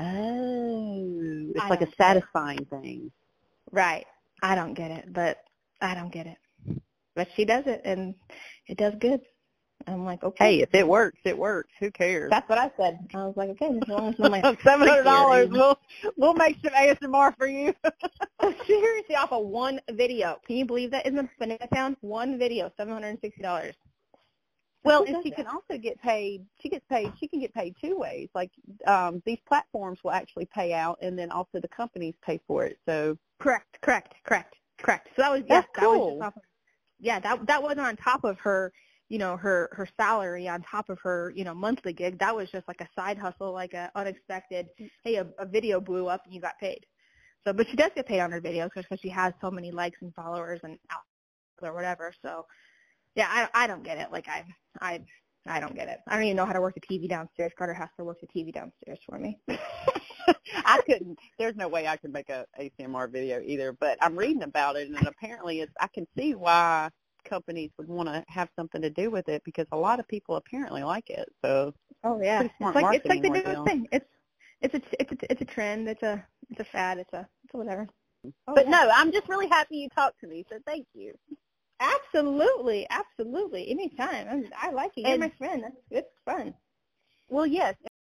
oh, it's
I
like a satisfying thing.
Right. I don't get it, but I don't get it. But she does it, and it does good. I'm like, okay.
Hey, if it works, it works. Who cares?
That's what I said. I was like, okay, as long as my
seven hundred dollars, we'll we'll make some A S M R for you.
Seriously, off of one video. Can you believe that? Isn't Banana Town? One video, seven hundred and sixty dollars.
Well, and she can also get paid. She gets paid. She can get paid two ways. Like um, these platforms will actually pay out, and then also the companies pay for it. So
correct, correct, correct, correct. So that was yeah,
that's
that
cool.
was just off of, yeah, that that wasn't on top of her. You know, her, her salary on top of her, you know, monthly gig. That was just like a side hustle, like a unexpected, hey, a, a video blew up and you got paid. So, but she does get paid on her videos because she has so many likes and followers and out or whatever. So, yeah, I, I don't get it. Like, I, I, I don't get it. I don't even know how to work the T V downstairs. Carter has to work the T V downstairs for me.
I couldn't. There's no way I could make a A S M R video either. But I'm reading about it, and apparently it's. I can see why companies would want to have something to do with it because a lot of people apparently like it. So
oh yeah,
it's
like it's like the newest
deal.
thing. It's it's a it's a it's a trend. It's a it's a fad. It's a it's a whatever.
Oh, but yeah. No, I'm just really happy you talked to me. So thank you.
Absolutely, absolutely. Anytime. I, I like it. You're
and,
my friend. That's it's fun.
Well, yes.